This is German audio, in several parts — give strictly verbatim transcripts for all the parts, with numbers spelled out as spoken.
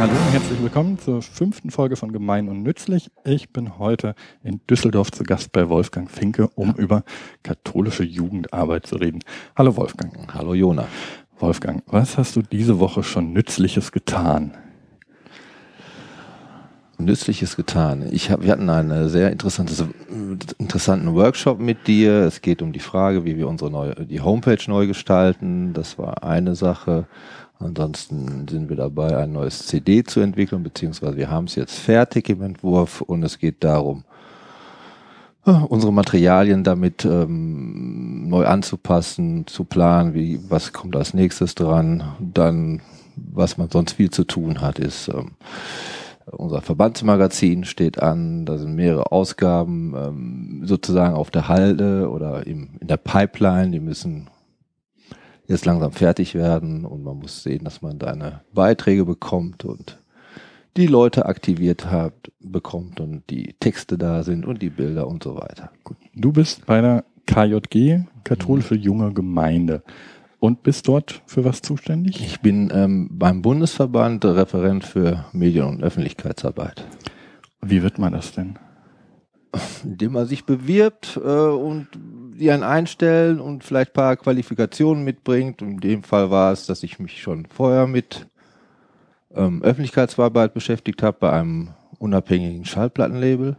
Hallo und herzlich willkommen zur fünften Folge von Gemein und Nützlich. Ich bin heute in Düsseldorf zu Gast bei Wolfgang Finke, um über katholische Jugendarbeit zu reden. Hallo Wolfgang. Hallo Jona. Wolfgang, was hast du diese Woche schon Nützliches getan? Nützliches getan. Ich hab, wir hatten einen sehr interessantes, interessanten Workshop mit dir. Es geht um die Frage, wie wir unsere neue, die Homepage neu gestalten. Das war eine Sache. Ansonsten sind wir dabei, ein neues C D zu entwickeln, beziehungsweise wir haben es jetzt fertig im Entwurf und es geht darum, unsere Materialien damit ähm, neu anzupassen, zu planen, wie, was kommt als nächstes dran. Dann, was man sonst viel zu tun hat, ist ähm, unser Verbandsmagazin steht an, da sind mehrere Ausgaben ähm, sozusagen auf der Halde oder im, in der Pipeline, die müssen jetzt langsam fertig werden und man muss sehen, dass man deine Beiträge bekommt und die Leute aktiviert hat, bekommt und die Texte da sind und die Bilder und so weiter. Gut. Du bist bei der K J G, Katholische Junge Gemeinde, und bist dort für was zuständig? Ich bin ähm, beim Bundesverband Referent für Medien- und Öffentlichkeitsarbeit. Wie wird man das denn? Indem man sich bewirbt äh, und die einen einstellen und vielleicht ein paar Qualifikationen mitbringt. Und in dem Fall war es, dass ich mich schon vorher mit ähm, Öffentlichkeitsarbeit beschäftigt habe bei einem unabhängigen Schallplattenlabel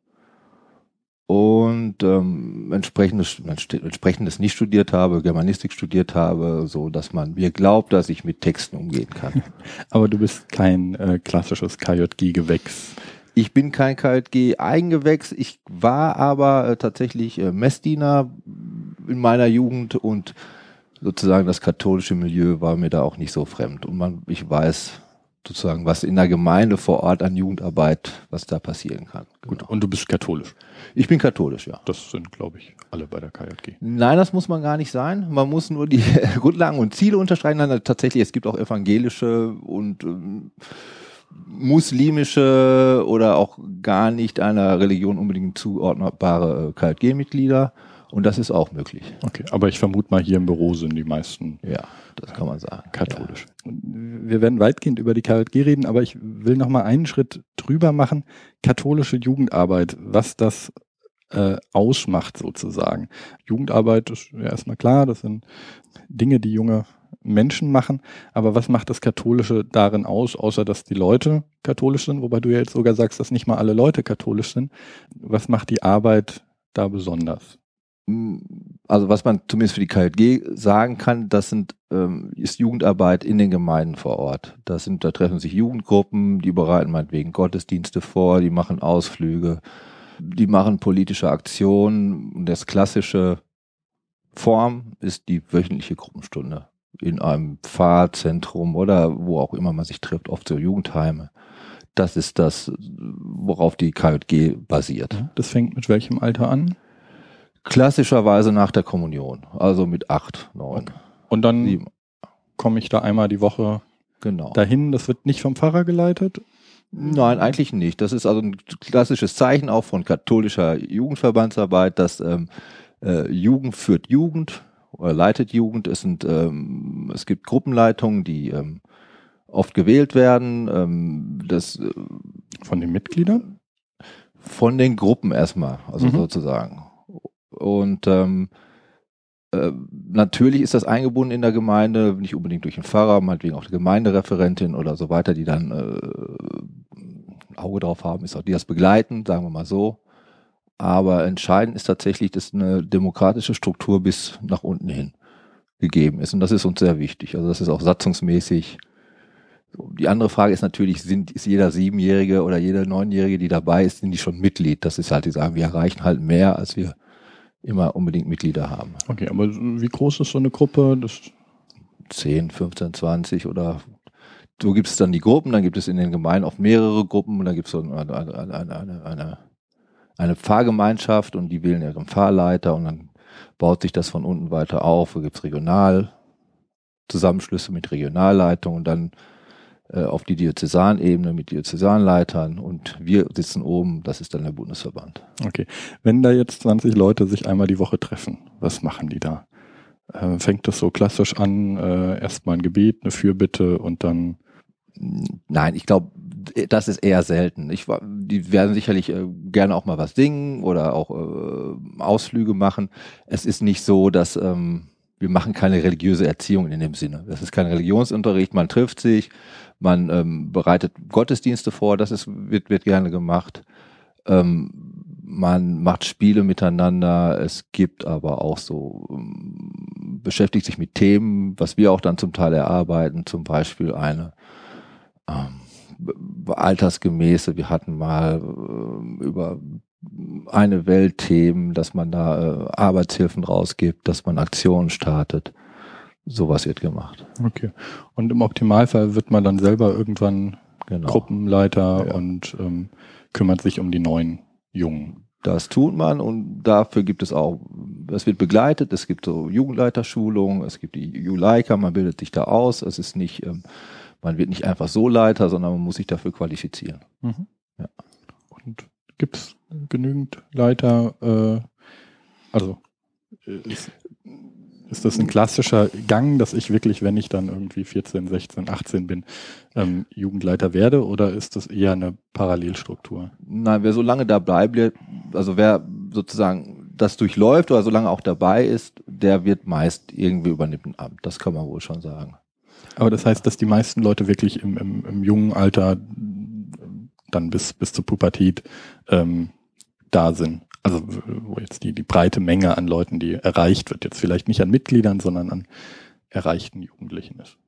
und ähm, entsprechendes, entsprechendes nicht studiert habe, Germanistik studiert habe, so dass man mir glaubt, dass ich mit Texten umgehen kann. Aber du bist kein äh, klassisches K J G-Gewächs. Ich bin kein K J G-Eigengewächs, ich war aber äh, tatsächlich äh, Messdiener in meiner Jugend und sozusagen das katholische Milieu war mir da auch nicht so fremd. Und man, ich weiß sozusagen, was in der Gemeinde vor Ort an Jugendarbeit, was da passieren kann. Gut, genau. Und du bist katholisch? Ich bin katholisch, ja. Das sind, glaube ich, alle bei der K J G. Nein, das muss man gar nicht sein. Man muss nur die Grundlagen und Ziele unterstreichen. Dann tatsächlich, es gibt auch evangelische und ähm, muslimische oder auch gar nicht einer Religion unbedingt zuordnbare K J G-Mitglieder und das ist auch möglich. Okay, aber ich vermute mal, hier im Büro sind die meisten. Ja, das kann man sagen. Katholisch. Ja. Wir werden weitgehend über die K J G reden, aber ich will noch mal einen Schritt drüber machen. Katholische Jugendarbeit, was das äh, ausmacht sozusagen. Jugendarbeit ist ja erstmal klar, das sind Dinge, die junge Menschen machen, aber was macht das Katholische darin aus, außer dass die Leute katholisch sind, wobei du ja jetzt sogar sagst, dass nicht mal alle Leute katholisch sind. Was macht die Arbeit da besonders? Also was man zumindest für die K J G sagen kann, das sind, ähm, ist Jugendarbeit in den Gemeinden vor Ort. Das sind, da treffen sich Jugendgruppen, die bereiten meinetwegen Gottesdienste vor, die machen Ausflüge, die machen politische Aktionen. Und das klassische Form ist die wöchentliche Gruppenstunde in einem Pfarrzentrum oder wo auch immer man sich trifft, oft so Jugendheime. Das ist das, worauf die K J G basiert. Das fängt mit welchem Alter an? Klassischerweise nach der Kommunion, also mit acht, neun. Okay. Und dann komme ich da einmal die Woche genau. dahin, das wird nicht vom Pfarrer geleitet? Nein, eigentlich nicht. Das ist also ein klassisches Zeichen auch von katholischer Jugendverbandsarbeit, dass ähm, äh, Jugend führt Jugend oder leitet Jugend. Es sind, ähm, es gibt Gruppenleitungen, die ähm, oft gewählt werden. Ähm, das äh, von den Mitgliedern? Von den Gruppen erstmal, also mhm. sozusagen. Und ähm, äh, natürlich ist das eingebunden in der Gemeinde, nicht unbedingt durch den Pfarrer, meinetwegen auch die Gemeindereferentin oder so weiter, die dann äh, ein Auge drauf haben, ist auch die das begleiten, sagen wir mal so. Aber entscheidend ist tatsächlich, dass eine demokratische Struktur bis nach unten hin gegeben ist. Und das ist uns sehr wichtig. Also das ist auch satzungsmäßig. Die andere Frage ist natürlich, sind, ist jeder Siebenjährige oder jeder Neunjährige, die dabei ist, sind die schon Mitglied? Das ist halt, die sagen, wir erreichen halt mehr, als wir immer unbedingt Mitglieder haben. Okay, aber wie groß ist so eine Gruppe? Das zehn, fünfzehn, zwanzig oder so gibt es dann die Gruppen, dann gibt es in den Gemeinden auch mehrere Gruppen und dann gibt es so eine, eine, eine, eine, eine Pfarrgemeinschaft und die wählen ihren Pfarrleiter und dann baut sich das von unten weiter auf. Da gibt es Regionalzusammenschlüsse mit Regionalleitungen und dann äh, auf die Diözesanebene mit Diözesanleitern und wir sitzen oben, das ist dann der Bundesverband. Okay, wenn da jetzt zwanzig Leute sich einmal die Woche treffen, was machen die da? Äh, fängt das so klassisch an, äh, erstmal ein Gebet, eine Fürbitte und dann Nein, ich glaube, das ist eher selten. Ich, die werden sicherlich äh, gerne auch mal was singen oder auch äh, Ausflüge machen. Es ist nicht so, dass ähm, wir machen keine religiöse Erziehung in dem Sinne. Das ist kein Religionsunterricht, man trifft sich, man ähm, bereitet Gottesdienste vor, das ist, wird, wird gerne gemacht. Ähm, man macht Spiele miteinander, es gibt aber auch so, ähm, beschäftigt sich mit Themen, was wir auch dann zum Teil erarbeiten, zum Beispiel eine ähm, altersgemäße, wir hatten mal äh, über eine Welt Themen, dass man da äh, Arbeitshilfen rausgibt, dass man Aktionen startet. Sowas wird gemacht. Okay. Und im Optimalfall wird man dann selber irgendwann Genau. Gruppenleiter Ja. und ähm, kümmert sich um die neuen Jungen. Das tut man und dafür gibt es auch, es wird begleitet, es gibt so Jugendleiterschulungen, es gibt die Juleika, man bildet sich da aus, es ist nicht, ähm, man wird nicht einfach so Leiter, sondern man muss sich dafür qualifizieren. Mhm. Ja. Und gibt es genügend Leiter, äh, also ist, ist das ein klassischer Gang, dass ich wirklich, wenn ich dann irgendwie vierzehn, sechzehn, achtzehn bin, ähm, Jugendleiter werde, oder ist das eher eine Parallelstruktur? Nein, wer so lange dabei bleibt, also wer sozusagen das durchläuft oder so lange auch dabei ist, der wird meist irgendwie übernimmt ein Amt, das kann man wohl schon sagen. Aber das heißt, dass die meisten Leute wirklich im, im, im jungen Alter dann bis, bis zur Pubertät ähm, da sind. Also wo jetzt die, die breite Menge an Leuten, die erreicht wird, jetzt vielleicht nicht an Mitgliedern, sondern an erreichten Jugendlichen ist.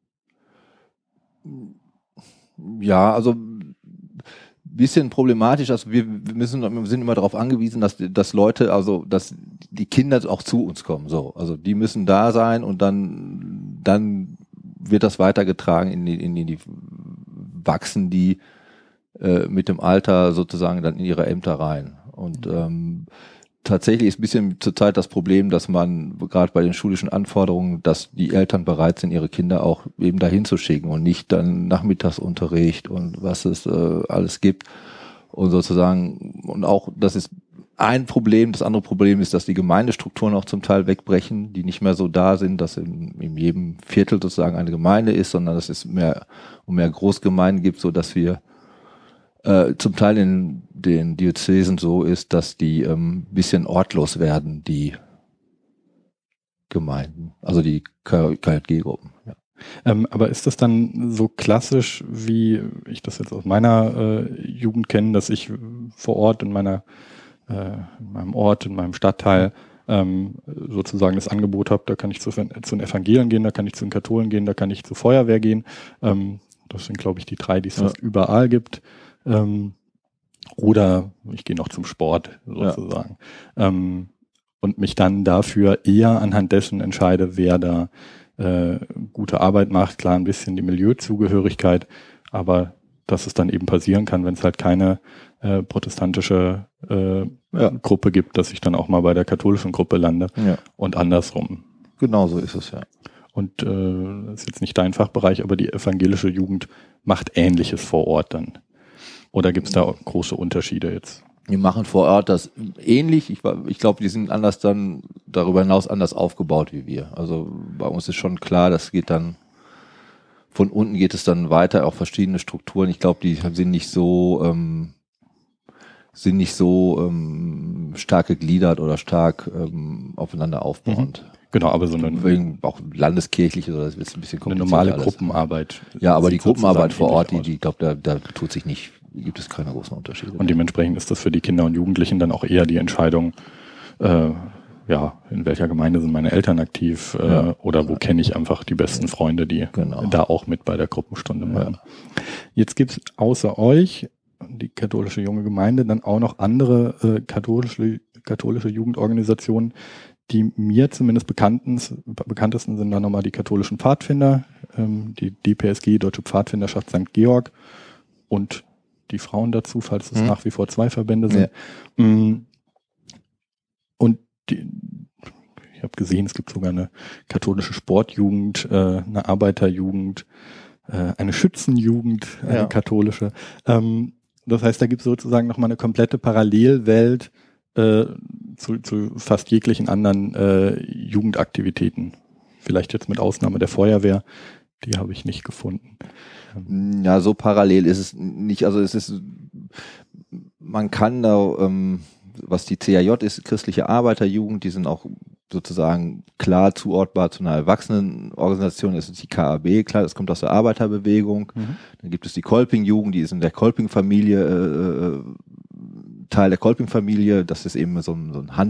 Ja, also bisschen problematisch, also wir müssen, wir sind immer darauf angewiesen, dass, dass Leute, also dass die Kinder auch zu uns kommen. So, also die müssen da sein und dann, dann wird das weitergetragen in die, in die, die wachsen die äh, mit dem Alter sozusagen dann in ihre Ämter rein. Und ähm, tatsächlich ist ein bisschen zurzeit das Problem, dass man gerade bei den schulischen Anforderungen, dass die Eltern bereit sind, ihre Kinder auch eben dahin zu schicken und nicht dann Nachmittagsunterricht und was es äh, alles gibt. Und sozusagen, und auch, das ist ein Problem. Das andere Problem ist, dass die Gemeindestrukturen auch zum Teil wegbrechen, die nicht mehr so da sind, dass in, in jedem Viertel sozusagen eine Gemeinde ist, sondern dass es mehr und mehr Großgemeinden gibt, so dass wir äh, zum Teil in den Diözesen so ist, dass die ähm, bisschen ortlos werden, die Gemeinden, also die K J G-Gruppen. Ja. Ähm, aber ist das dann so klassisch, wie ich das jetzt aus meiner äh, Jugend kenne, dass ich vor Ort in meiner äh, in meinem Ort, in meinem Stadtteil ähm, sozusagen das Angebot habe, da kann ich zu, zu den Evangelien gehen, da kann ich zu den Katholen gehen, da kann ich zur Feuerwehr gehen. Ähm, das sind, glaube ich, die drei, die es ja. fast überall gibt. Ähm, oder ich gehe noch zum Sport sozusagen. Ja. Ähm, und mich dann dafür eher anhand dessen entscheide, wer da äh, gute Arbeit macht. Klar, ein bisschen die Milieuzugehörigkeit, aber dass es dann eben passieren kann, wenn es halt keine äh, protestantische äh, ja. Gruppe gibt, dass ich dann auch mal bei der katholischen Gruppe lande ja. und andersrum. Genau so ist es, ja. Und äh, das ist jetzt nicht dein Fachbereich, aber die evangelische Jugend macht Ähnliches vor Ort dann. Oder gibt es da große Unterschiede jetzt? Wir machen vor Ort das ähnlich. Ich, ich glaube, die sind anders dann darüber hinaus anders aufgebaut wie wir. Also bei uns ist schon klar, das geht dann von unten geht es dann weiter, auch verschiedene Strukturen. Ich glaube, die sind nicht so ähm, sind nicht so ähm, stark gegliedert oder stark ähm, aufeinander aufbauend. Mhm. Genau, aber so eine wegen auch landeskirchliche oder das ist ein bisschen eine normale alles. Gruppenarbeit. Ja, aber die Gruppenarbeit vor Ort, die, die ich glaube, da, da tut sich nicht, gibt es keine großen Unterschiede. Und dementsprechend ist das für die Kinder und Jugendlichen dann auch eher die Entscheidung, äh, ja, in welcher Gemeinde sind meine Eltern aktiv äh, ja. oder wo kenne ich einfach die besten Freunde, die genau. da auch mit bei der Gruppenstunde machen. Ja. Jetzt gibt's außer euch, die katholische junge Gemeinde, dann auch noch andere äh, katholische, katholische Jugendorganisationen, die mir zumindest bekannten, bekanntesten sind dann nochmal die katholischen Pfadfinder, ähm, die D P S G, Deutsche Pfadfinderschaft Sankt Georg und die Frauen dazu, falls es mhm. nach wie vor zwei Verbände sind. Ja. Und die, ich habe gesehen, es gibt sogar eine katholische Sportjugend, äh, eine Arbeiterjugend, äh, eine Schützenjugend, eine ja. katholische. Ähm, das heißt, da gibt es sozusagen nochmal eine komplette Parallelwelt äh, zu, zu fast jeglichen anderen äh, Jugendaktivitäten. Vielleicht jetzt mit Ausnahme der Feuerwehr, Die habe ich nicht gefunden. Ja, so parallel ist es nicht. Also es ist, man kann da, ähm, was die C A J ist, christliche Arbeiterjugend, die sind auch sozusagen klar zuordbar zu einer Erwachsenenorganisation. Das ist die K A B, klar, das kommt aus der Arbeiterbewegung. Mhm. Dann gibt es die Kolping-Jugend, die ist in der Kolping-Familie, äh, Teil der Kolping-Familie. Das ist eben so ein, so ein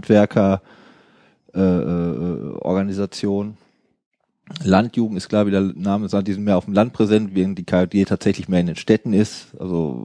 Handwerker-Organisation. Äh, Landjugend ist klar, wie der Name sagt, die sind mehr auf dem Land präsent, während die K J G tatsächlich mehr in den Städten ist. Also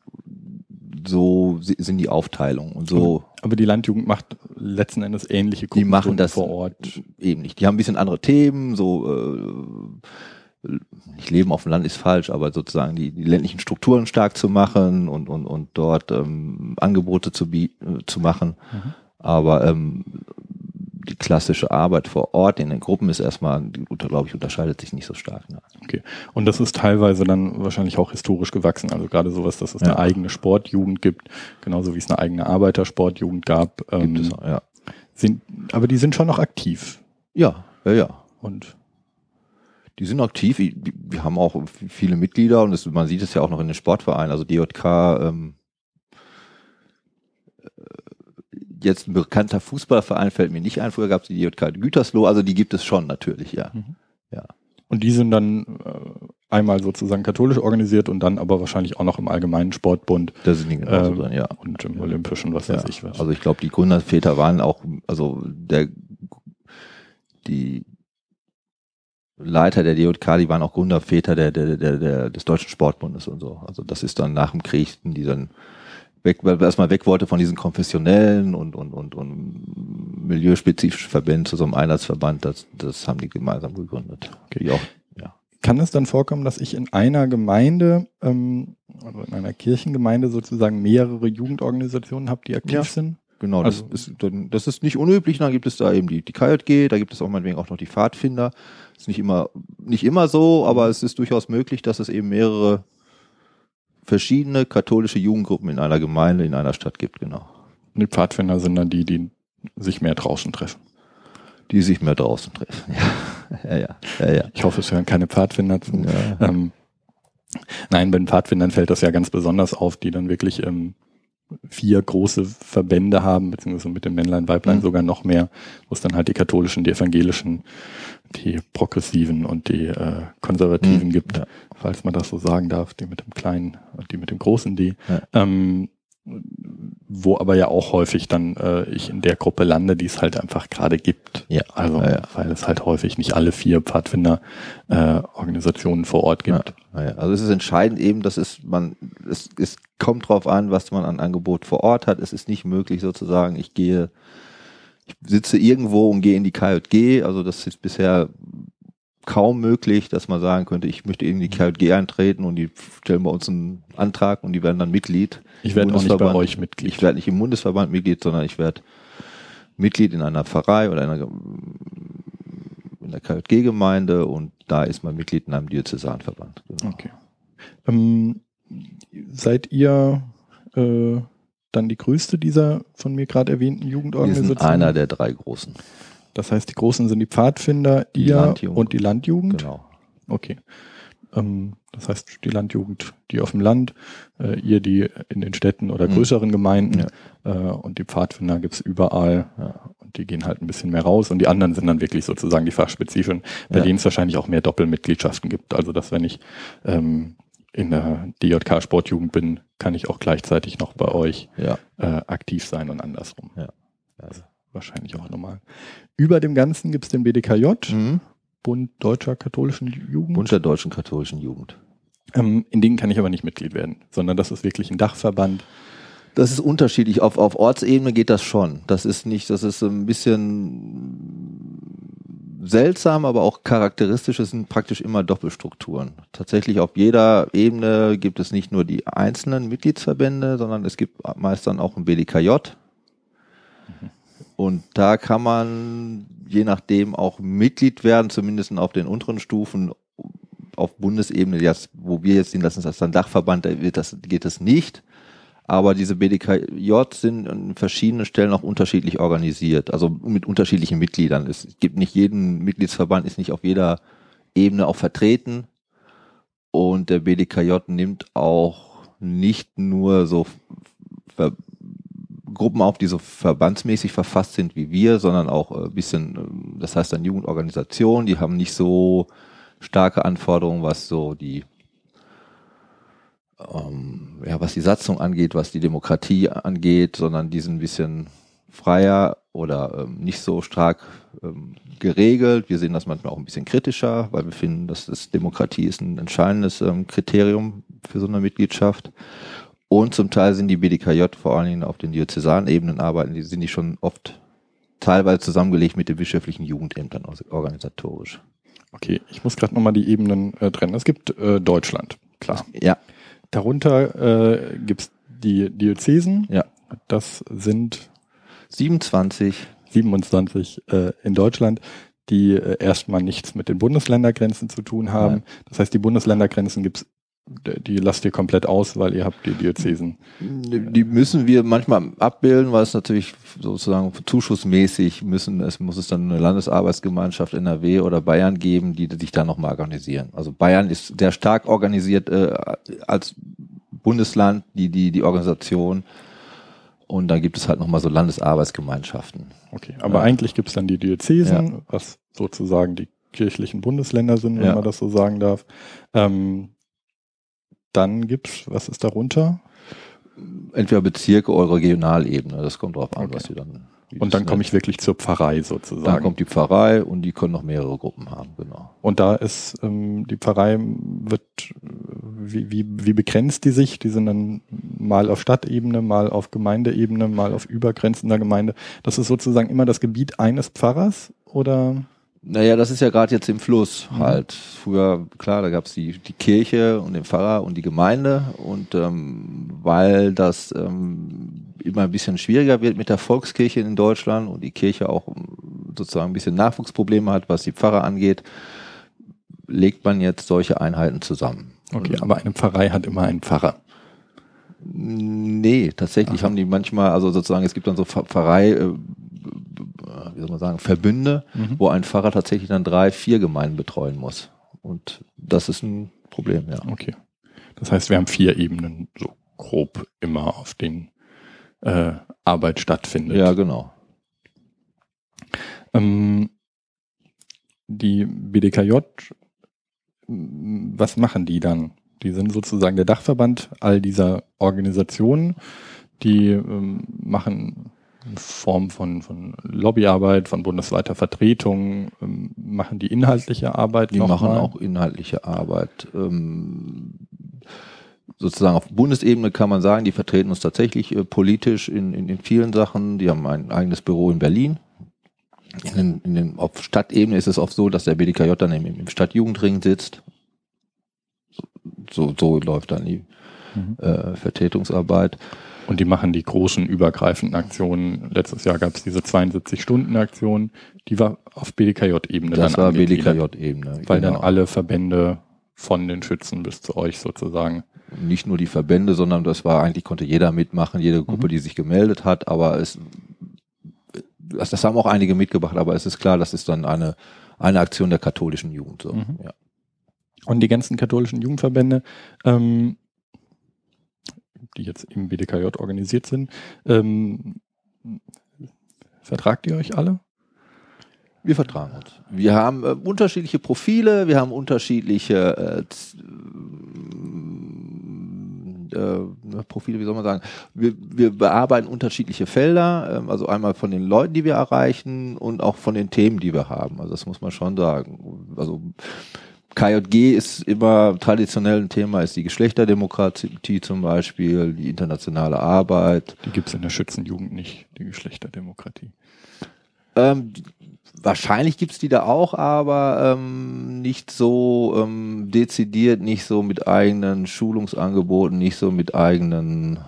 so sind die Aufteilungen und so. Aber die Landjugend macht letzten Endes ähnliche Gruppen. Die machen das vor Ort eben nicht. Die haben ein bisschen andere Themen, so äh, nicht Leben auf dem Land ist falsch, aber sozusagen die, die ländlichen Strukturen stark zu machen und und und dort ähm, Angebote zu bieten, zu machen. Mhm. Aber ähm, die klassische Arbeit vor Ort in den Gruppen ist erstmal, glaube ich, unterscheidet sich nicht so stark. Ne? Okay. Und das ist teilweise dann wahrscheinlich auch historisch gewachsen. Also gerade sowas, dass es ja. eine eigene Sportjugend gibt, genauso wie es eine eigene Arbeitersportjugend gab. Gibt ähm, es auch, ja. Sind, aber die sind schon noch aktiv. Ja, ja, ja. Und die sind aktiv. Wir haben auch viele Mitglieder und das, man sieht es ja auch noch in den Sportvereinen. Also D J K, ähm, jetzt ein bekannter Fußballverein fällt mir nicht ein. Früher gab es die D J K Gütersloh, also die gibt es schon natürlich, ja. Mhm. ja. Und die sind dann äh, einmal sozusagen katholisch organisiert und dann aber wahrscheinlich auch noch im Allgemeinen Sportbund. Da sind die genauso äh, drin, ja. Und im Olympischen, was ja. weiß ich was. Also ich glaube, die Gründerväter waren auch, also der die Leiter der D J K, die waren auch Gründerväter der, der, der, der, des Deutschen Sportbundes und so. Also das ist dann nach dem Krieg, die dann weg, weil erstmal weg wollte von diesen konfessionellen und, und, und, und milieuspezifischen Verbänden zu so einem Einheitsverband, das, das haben die gemeinsam gegründet. Okay. Auch, ja. Kann es dann vorkommen, dass ich in einer Gemeinde, ähm, also in einer Kirchengemeinde sozusagen mehrere Jugendorganisationen habe, die aktiv ja. sind? Genau, das, also, ist, das ist nicht unüblich. Dann gibt es da eben die, die K J G, da gibt es auch meinetwegen auch noch die Pfadfinder. Das ist nicht immer, nicht immer so, aber es ist durchaus möglich, dass es eben mehrere verschiedene katholische Jugendgruppen in einer Gemeinde, in einer Stadt gibt, genau. Und die Pfadfinder sind dann die, die sich mehr draußen treffen. Die sich mehr draußen treffen, ja. ja, ja, ja, ja. Ich hoffe, es hören keine Pfadfinder zu. Ja. Ähm, nein, bei den Pfadfindern fällt das ja ganz besonders auf, die dann wirklich ähm, vier große Verbände haben, beziehungsweise mit dem Männlein, Weiblein mhm. sogar noch mehr, wo es dann halt die katholischen, die evangelischen, die progressiven und die äh, konservativen mhm. gibt, ja. falls man das so sagen darf, die mit dem kleinen und die mit dem großen D. Ja. Ähm, wo aber ja auch häufig dann äh, ich in der Gruppe lande, die es halt einfach gerade gibt. Ja. Also ja, ja. weil es halt häufig nicht alle vier Pfadfinder äh, Organisationen vor Ort gibt. Ja, ja. Also es ist entscheidend eben, dass es man es, es kommt drauf an, was man an Angebot vor Ort hat. Es ist nicht möglich sozusagen, ich gehe, ich sitze irgendwo und gehe in die K J G. Also das ist bisher kaum möglich, dass man sagen könnte, ich möchte in die K J G eintreten und die stellen bei uns einen Antrag und die werden dann Mitglied. Ich werde auch nicht bei euch Mitglied. Ich werde nicht im Bundesverband Mitglied, sondern ich werde Mitglied in einer Pfarrei oder einer, in der K J G-Gemeinde und da ist man Mitglied in einem Diözesanverband. Genau. Okay. Ähm, seid ihr äh, dann die größte dieser von mir gerade erwähnten Jugendorganisationen? Wir sind einer der drei großen. Das heißt, die großen sind die Pfadfinder, die ihr Landjugend. Und die Landjugend? Genau. Okay. Ähm, das heißt, die Landjugend, die auf dem Land, äh, ihr die in den Städten oder größeren mhm. Gemeinden ja. äh, und die Pfadfinder gibt's überall ja, und die gehen halt ein bisschen mehr raus und die anderen sind dann wirklich sozusagen die fachspezifischen, bei ja. denen es wahrscheinlich auch mehr Doppelmitgliedschaften gibt. Also dass wenn ich ähm, in der D J K Sportjugend bin, kann ich auch gleichzeitig noch bei euch ja. äh, aktiv sein und andersrum. Ja. Also wahrscheinlich auch normal. Über dem Ganzen gibt's den B D K J, mhm. Bund Deutscher Katholischen Jugend. Bund der Deutschen Katholischen Jugend. Ähm, in denen kann ich aber nicht Mitglied werden, sondern das ist wirklich ein Dachverband. Das ist unterschiedlich. Auf, auf Ortsebene geht das schon. Das ist nicht, das ist ein bisschen seltsam, aber auch charakteristisch. Es sind praktisch immer Doppelstrukturen. Tatsächlich auf jeder Ebene gibt es nicht nur die einzelnen Mitgliedsverbände, sondern es gibt meist dann auch ein B D K J. Mhm. Und da kann man je nachdem auch Mitglied werden, zumindest auf den unteren Stufen. Auf Bundesebene, jetzt, wo wir jetzt sehen, das ist das dann Dachverband, da wird das, geht das nicht. Aber diese B D K J sind an verschiedenen Stellen auch unterschiedlich organisiert, also mit unterschiedlichen Mitgliedern. Es gibt nicht jeden Mitgliedsverband, ist nicht auf jeder Ebene auch vertreten. Und der B D K J nimmt auch nicht nur so Ver- Gruppen auf, die so verbandsmäßig verfasst sind wie wir, sondern auch ein bisschen, das heißt dann Jugendorganisationen, die haben nicht so starke Anforderungen, was so die ähm, ja, was die Satzung angeht, was die Demokratie angeht, sondern die sind ein bisschen freier oder ähm, nicht so stark ähm, geregelt. Wir sehen das manchmal auch ein bisschen kritischer, weil wir finden, dass das Demokratie ist ein entscheidendes ähm, Kriterium für so eine Mitgliedschaft. Und zum Teil sind die B D K J, vor allen Dingen auf den Diözesanebenen arbeiten, die sind die schon oft teilweise zusammengelegt mit den bischöflichen Jugendämtern organisatorisch. Okay, ich muss gerade nochmal die Ebenen äh, trennen. Es gibt äh, Deutschland, klar. Ja. Darunter äh, gibt es die Diözesen. Ja. Das sind siebenundzwanzig. siebenundzwanzig äh, in Deutschland, die äh, erstmal nichts mit den Bundesländergrenzen zu tun haben. Nein. Das heißt, die Bundesländergrenzen gibt's, die lasst ihr komplett aus, weil ihr habt die Diözesen. Die müssen wir manchmal abbilden, weil es natürlich sozusagen zuschussmäßig müssen, es muss es dann eine Landesarbeitsgemeinschaft N R W oder Bayern geben, die sich da nochmal organisieren. Also Bayern ist sehr stark organisiert äh, als Bundesland, die, die, die Organisation. Und dann gibt es halt nochmal so Landesarbeitsgemeinschaften. Okay, aber ja. eigentlich gibt's dann die Diözesen, Ja. was sozusagen die kirchlichen Bundesländer sind, wenn Ja. man das so sagen darf. Ähm, dann gibt's, was ist darunter? Entweder Bezirke oder Regionalebene, das kommt drauf an, Okay. was sie dann... Und dann komme ich wirklich zur Pfarrei sozusagen. Dann kommt die Pfarrei und die können noch mehrere Gruppen haben, genau. Und da ist ähm, die Pfarrei wird, wie, wie, wie begrenzt die sich? Die sind dann mal auf Stadtebene, mal auf Gemeindeebene, mal auf übergrenzender Gemeinde. Das ist sozusagen immer das Gebiet eines Pfarrers oder? Naja, das ist ja gerade jetzt im Fluss Mhm. halt. Früher, klar, da gab es die, die Kirche und den Pfarrer und die Gemeinde und ähm, weil das ähm, immer ein bisschen schwieriger wird mit der Volkskirche in Deutschland und die Kirche auch sozusagen ein bisschen Nachwuchsprobleme hat, was die Pfarrer angeht, legt man jetzt solche Einheiten zusammen. Okay, aber eine Pfarrei hat immer einen Pfarrer. Nee, tatsächlich Aha. haben die manchmal, also sozusagen, es gibt dann so Pfarrei, äh, wie soll man sagen, Verbünde, Mhm. wo ein Pfarrer tatsächlich dann drei, vier Gemeinden betreuen muss. Und das ist ein Problem, ja. Okay. Das heißt, wir haben vier Ebenen so grob immer, auf denen äh, Arbeit stattfindet. Ja, genau. Ähm, die B D K J, m, was machen die dann? Die sind sozusagen der Dachverband all dieser Organisationen, die ähm, machen in Form von, von Lobbyarbeit, von bundesweiter Vertretung, ähm, machen die inhaltliche Arbeit. Die noch machen mal. auch inhaltliche Arbeit. Ähm, sozusagen auf Bundesebene kann man sagen, die vertreten uns tatsächlich äh, politisch in, in, in vielen Sachen. Die haben ein eigenes Büro in Berlin. In den, in den, auf Stadtebene ist es oft so, dass der B D K J dann im, im Stadtjugendring sitzt. So, so läuft dann die Mhm. äh, Vertretungsarbeit. Und die machen die großen übergreifenden Aktionen. Letztes Jahr gab es diese zweiundsiebzig-Stunden-Aktion, die war auf B D K J-Ebene dann Das war B D K angegliedert, J-Ebene. weil genau. dann alle Verbände von den Schützen bis zu euch sozusagen. Nicht nur die Verbände, sondern das war eigentlich, konnte jeder mitmachen, jede Gruppe, Mhm. die sich gemeldet hat, aber es, das, das haben auch einige mitgebracht, aber es ist klar, das ist dann eine, eine Aktion der katholischen Jugend. So. Mhm. Ja. Und die ganzen katholischen Jugendverbände, ähm, die jetzt im B D K J organisiert sind, ähm, vertragt ihr euch alle? Wir vertragen uns. Wir haben äh, unterschiedliche Profile, wir haben unterschiedliche äh, z- äh, Profile, wie soll man sagen, wir, wir bearbeiten unterschiedliche Felder, ähm, also einmal von den Leuten, die wir erreichen und auch von den Themen, die wir haben. Also das muss man schon sagen. Also K J G ist immer traditionell ein Thema, ist die Geschlechterdemokratie zum Beispiel, die internationale Arbeit. Die gibt es in der Schützenjugend nicht, die Geschlechterdemokratie. Ähm, wahrscheinlich gibt's die da auch, aber ähm, nicht so ähm, dezidiert, nicht so mit eigenen Schulungsangeboten, nicht so mit eigenen,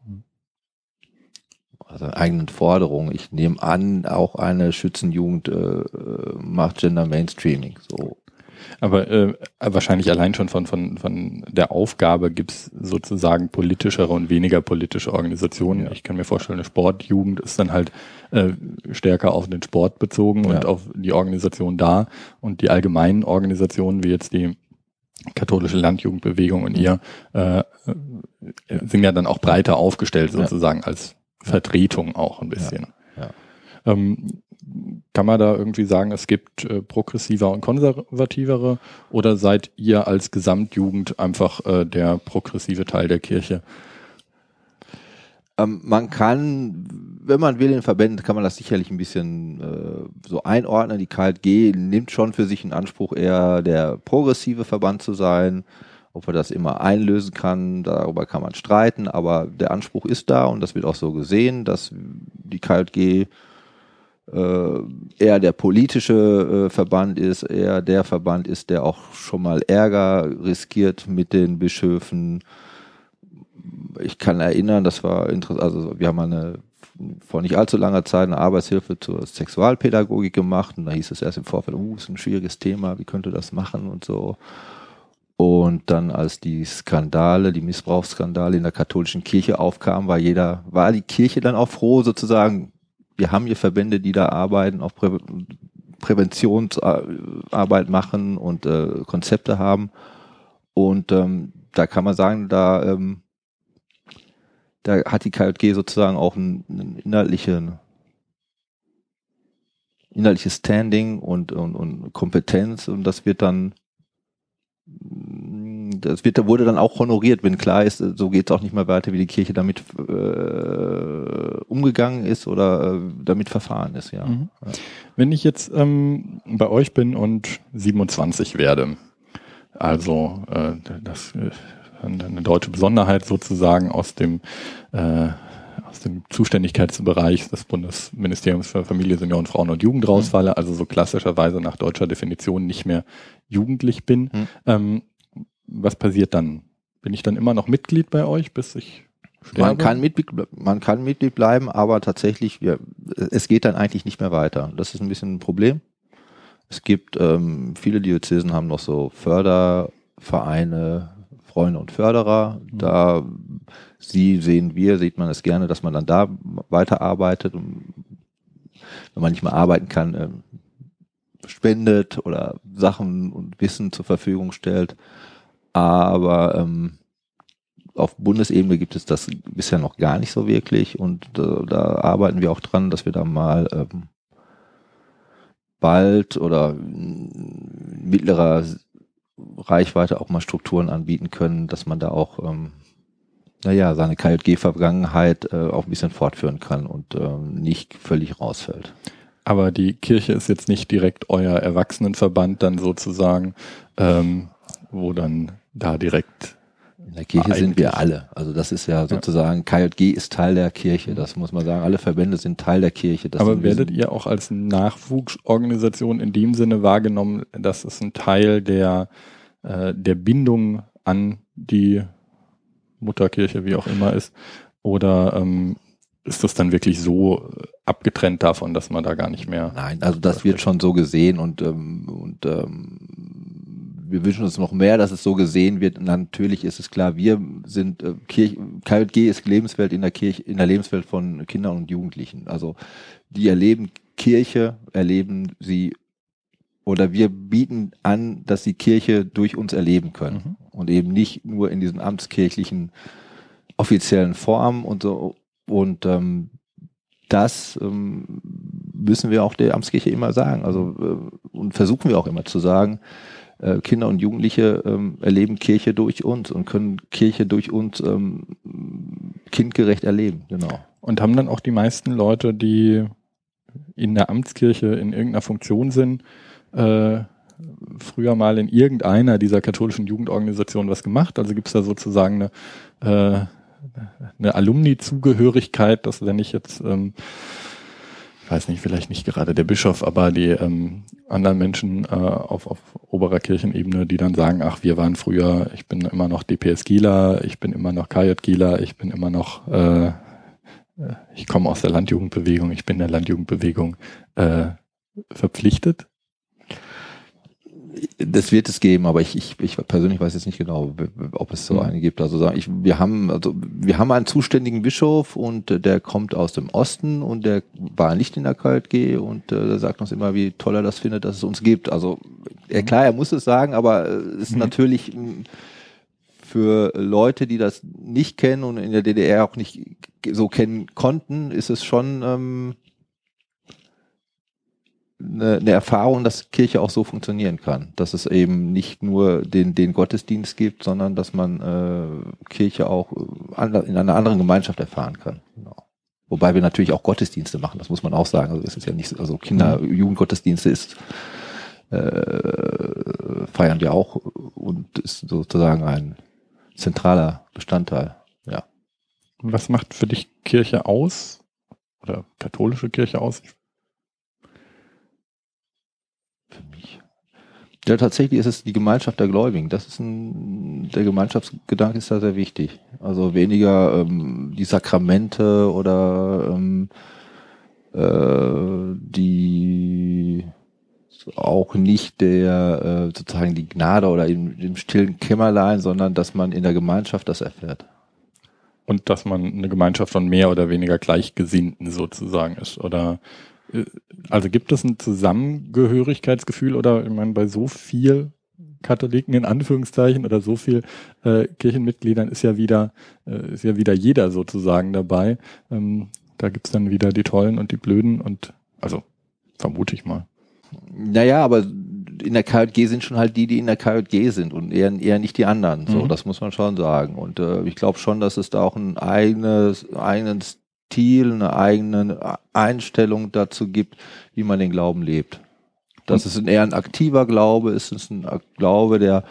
also eigenen Forderungen. Ich nehme an, auch eine Schützenjugend äh, macht Gender Mainstreaming. So. Aber äh, wahrscheinlich allein schon von, von, von der Aufgabe gibt es sozusagen politischere und weniger politische Organisationen. Ja. Ich kann mir vorstellen, eine Sportjugend ist dann halt äh, stärker auf den Sport bezogen ja. und auf die Organisation da. Und die allgemeinen Organisationen, wie jetzt die katholische Landjugendbewegung und ihr, äh, sind ja dann auch breiter aufgestellt sozusagen ja. als Vertretung auch ein bisschen. Ja. Ja. Ähm, kann man da irgendwie sagen, es gibt äh, progressiver und konservativere, oder seid ihr als Gesamtjugend einfach äh, der progressive Teil der Kirche? Ähm, man kann, wenn man will, in Verbänden kann man das sicherlich ein bisschen äh, so einordnen. Die K J G nimmt schon für sich in Anspruch, eher der progressive Verband zu sein. Ob er das immer einlösen kann, darüber kann man streiten, aber der Anspruch ist da und das wird auch so gesehen, dass die K J G äh, eher der politische äh, Verband ist, eher der Verband ist, der auch schon mal Ärger riskiert mit den Bischöfen. Ich kann erinnern, das war interessant, also wir haben eine, vor nicht allzu langer Zeit eine Arbeitshilfe zur Sexualpädagogik gemacht und da hieß es erst im Vorfeld, uh, ist ein schwieriges Thema, wie könnte das machen und so. Und dann, als die Skandale, die Missbrauchsskandale in der katholischen Kirche aufkamen, war jeder, war die Kirche dann auch froh, sozusagen, wir haben hier Verbände, die da arbeiten, auch Prä Präventionsarbeit machen und äh, Konzepte haben. Und ähm, da kann man sagen, da, ähm, da hat die K J G sozusagen auch ein, ein inhaltliche, inhaltliches Standing und, und, und Kompetenz und das wird dann Das wird, wurde dann auch honoriert, wenn klar ist, so geht es auch nicht mehr weiter, wie die Kirche damit äh, umgegangen ist oder äh, damit verfahren ist. Ja. Mhm. Wenn ich jetzt ähm, bei euch bin und siebenundzwanzig werde, also äh, das äh, eine deutsche Besonderheit sozusagen aus dem äh, aus dem Zuständigkeitsbereich des Bundesministeriums für Familie, Senioren, Frauen und Jugend rausfalle, also so klassischerweise nach deutscher Definition nicht mehr jugendlich bin. Mhm. Ähm, was passiert dann? Bin ich dann immer noch Mitglied bei euch, bis ich sterbe? Man kann Mitglied, man kann Mitglied bleiben, aber tatsächlich, ja, es geht dann eigentlich nicht mehr weiter. Das ist ein bisschen ein Problem. Es gibt, ähm, viele Diözesen haben noch so Fördervereine, Freunde und Förderer. Mhm. Da sie sehen wir, sieht man es gerne, dass man dann da weiterarbeitet. Und wenn man nicht mehr arbeiten kann, ähm, spendet oder Sachen und Wissen zur Verfügung stellt. Aber ähm, auf Bundesebene gibt es das bisher noch gar nicht so wirklich und äh, da arbeiten wir auch dran, dass wir da mal ähm, bald oder in mittlerer Reichweite auch mal Strukturen anbieten können, dass man da auch ähm, naja, seine K J G-Vergangenheit äh, auch ein bisschen fortführen kann und ähm, nicht völlig rausfällt. Aber die Kirche ist jetzt nicht direkt euer Erwachsenenverband dann sozusagen, ähm, wo dann da direkt... In der Kirche sind wir alle. Also das ist ja sozusagen, ja. K J G ist Teil der Kirche, das muss man sagen. Alle Verbände sind Teil der Kirche. Das Aber werdet ihr auch als Nachwuchsorganisation in dem Sinne wahrgenommen, dass es ein Teil der, äh, der Bindung an die Mutterkirche, wie auch immer ist? Oder ähm, ist das dann wirklich so abgetrennt davon, dass man da gar nicht mehr... Nein, also das wird schon so gesehen und, ähm, und ähm, wir wünschen uns noch mehr, dass es so gesehen wird. Und natürlich ist es klar, wir sind äh, Kirche, K J G ist Lebenswelt in der Kirche, in der Lebenswelt von Kindern und Jugendlichen. Also die erleben Kirche, erleben sie oder wir bieten an, dass sie Kirche durch uns erleben können mhm. und eben nicht nur in diesen amtskirchlichen offiziellen Formen und so. Und ähm, das ähm, müssen wir auch der Amtskirche immer sagen. Also äh, und versuchen wir auch immer zu sagen. Kinder und Jugendliche ähm, erleben Kirche durch uns und können Kirche durch uns ähm, kindgerecht erleben, genau. Und haben dann auch die meisten Leute, die in der Amtskirche in irgendeiner Funktion sind, äh, früher mal in irgendeiner dieser katholischen Jugendorganisationen was gemacht? Also gibt es da sozusagen eine, äh, eine Alumni-Zugehörigkeit, dass wenn ich jetzt ähm, ich weiß nicht, vielleicht nicht gerade der Bischof, aber die ähm, anderen Menschen äh, auf, auf oberer Kirchenebene, die dann sagen, ach, wir waren früher, ich bin immer noch D P S Gieler, ich bin immer noch K J Gieler, ich bin immer noch, äh, ich komme aus der Landjugendbewegung, ich bin der Landjugendbewegung äh, verpflichtet? Das wird es geben, aber ich, ich, ich persönlich weiß jetzt nicht genau, ob es so Mhm. eine gibt. Also sagen, ich, wir haben, also wir haben einen zuständigen Bischof und äh, der kommt aus dem Osten und der war nicht in der K J G und äh, der sagt uns immer, wie toll er das findet, dass es uns gibt. Also ja, klar, er muss es sagen, aber es ist Mhm. natürlich mh, für Leute, die das nicht kennen und in der D D R auch nicht so kennen konnten, ist es schon ähm, eine, eine Erfahrung, dass Kirche auch so funktionieren kann. Dass es eben nicht nur den, den Gottesdienst gibt, sondern dass man äh, Kirche auch in einer anderen Gemeinschaft erfahren kann. Genau. Wobei wir natürlich auch Gottesdienste machen, das muss man auch sagen. Also es ist ja nicht, also Kinder-, Mhm. Jugendgottesdienste ist äh, feiern wir auch und ist sozusagen ein zentraler Bestandteil. Ja. Was macht für dich Kirche aus? Oder katholische Kirche aus? Für mich. Ja, tatsächlich ist es die Gemeinschaft der Gläubigen. Das ist ein, der Gemeinschaftsgedanke ist da sehr wichtig. Also weniger ähm, die Sakramente oder ähm, äh, die auch nicht der äh, sozusagen die Gnade oder im, im stillen Kämmerlein, sondern dass man in der Gemeinschaft das erfährt. Und dass man eine Gemeinschaft von mehr oder weniger Gleichgesinnten sozusagen ist. Oder äh, also gibt es ein Zusammengehörigkeitsgefühl oder ich meine, bei so viel Katholiken in Anführungszeichen oder so viel äh, Kirchenmitgliedern ist ja wieder, äh, ist ja wieder jeder sozusagen dabei. Ähm, da gibt es dann wieder die Tollen und die Blöden und also vermute ich mal. Naja, aber in der K J G sind schon halt die, die in der K J G sind und eher, eher nicht die anderen. So, Mhm. das muss man schon sagen. Und äh, ich glaube schon, dass es da auch ein eigenes, eigenen Stil, eine eigene Einstellung dazu gibt, wie man den Glauben lebt. Das ist ein, eher ein aktiver Glaube, es ist ein Glaube, der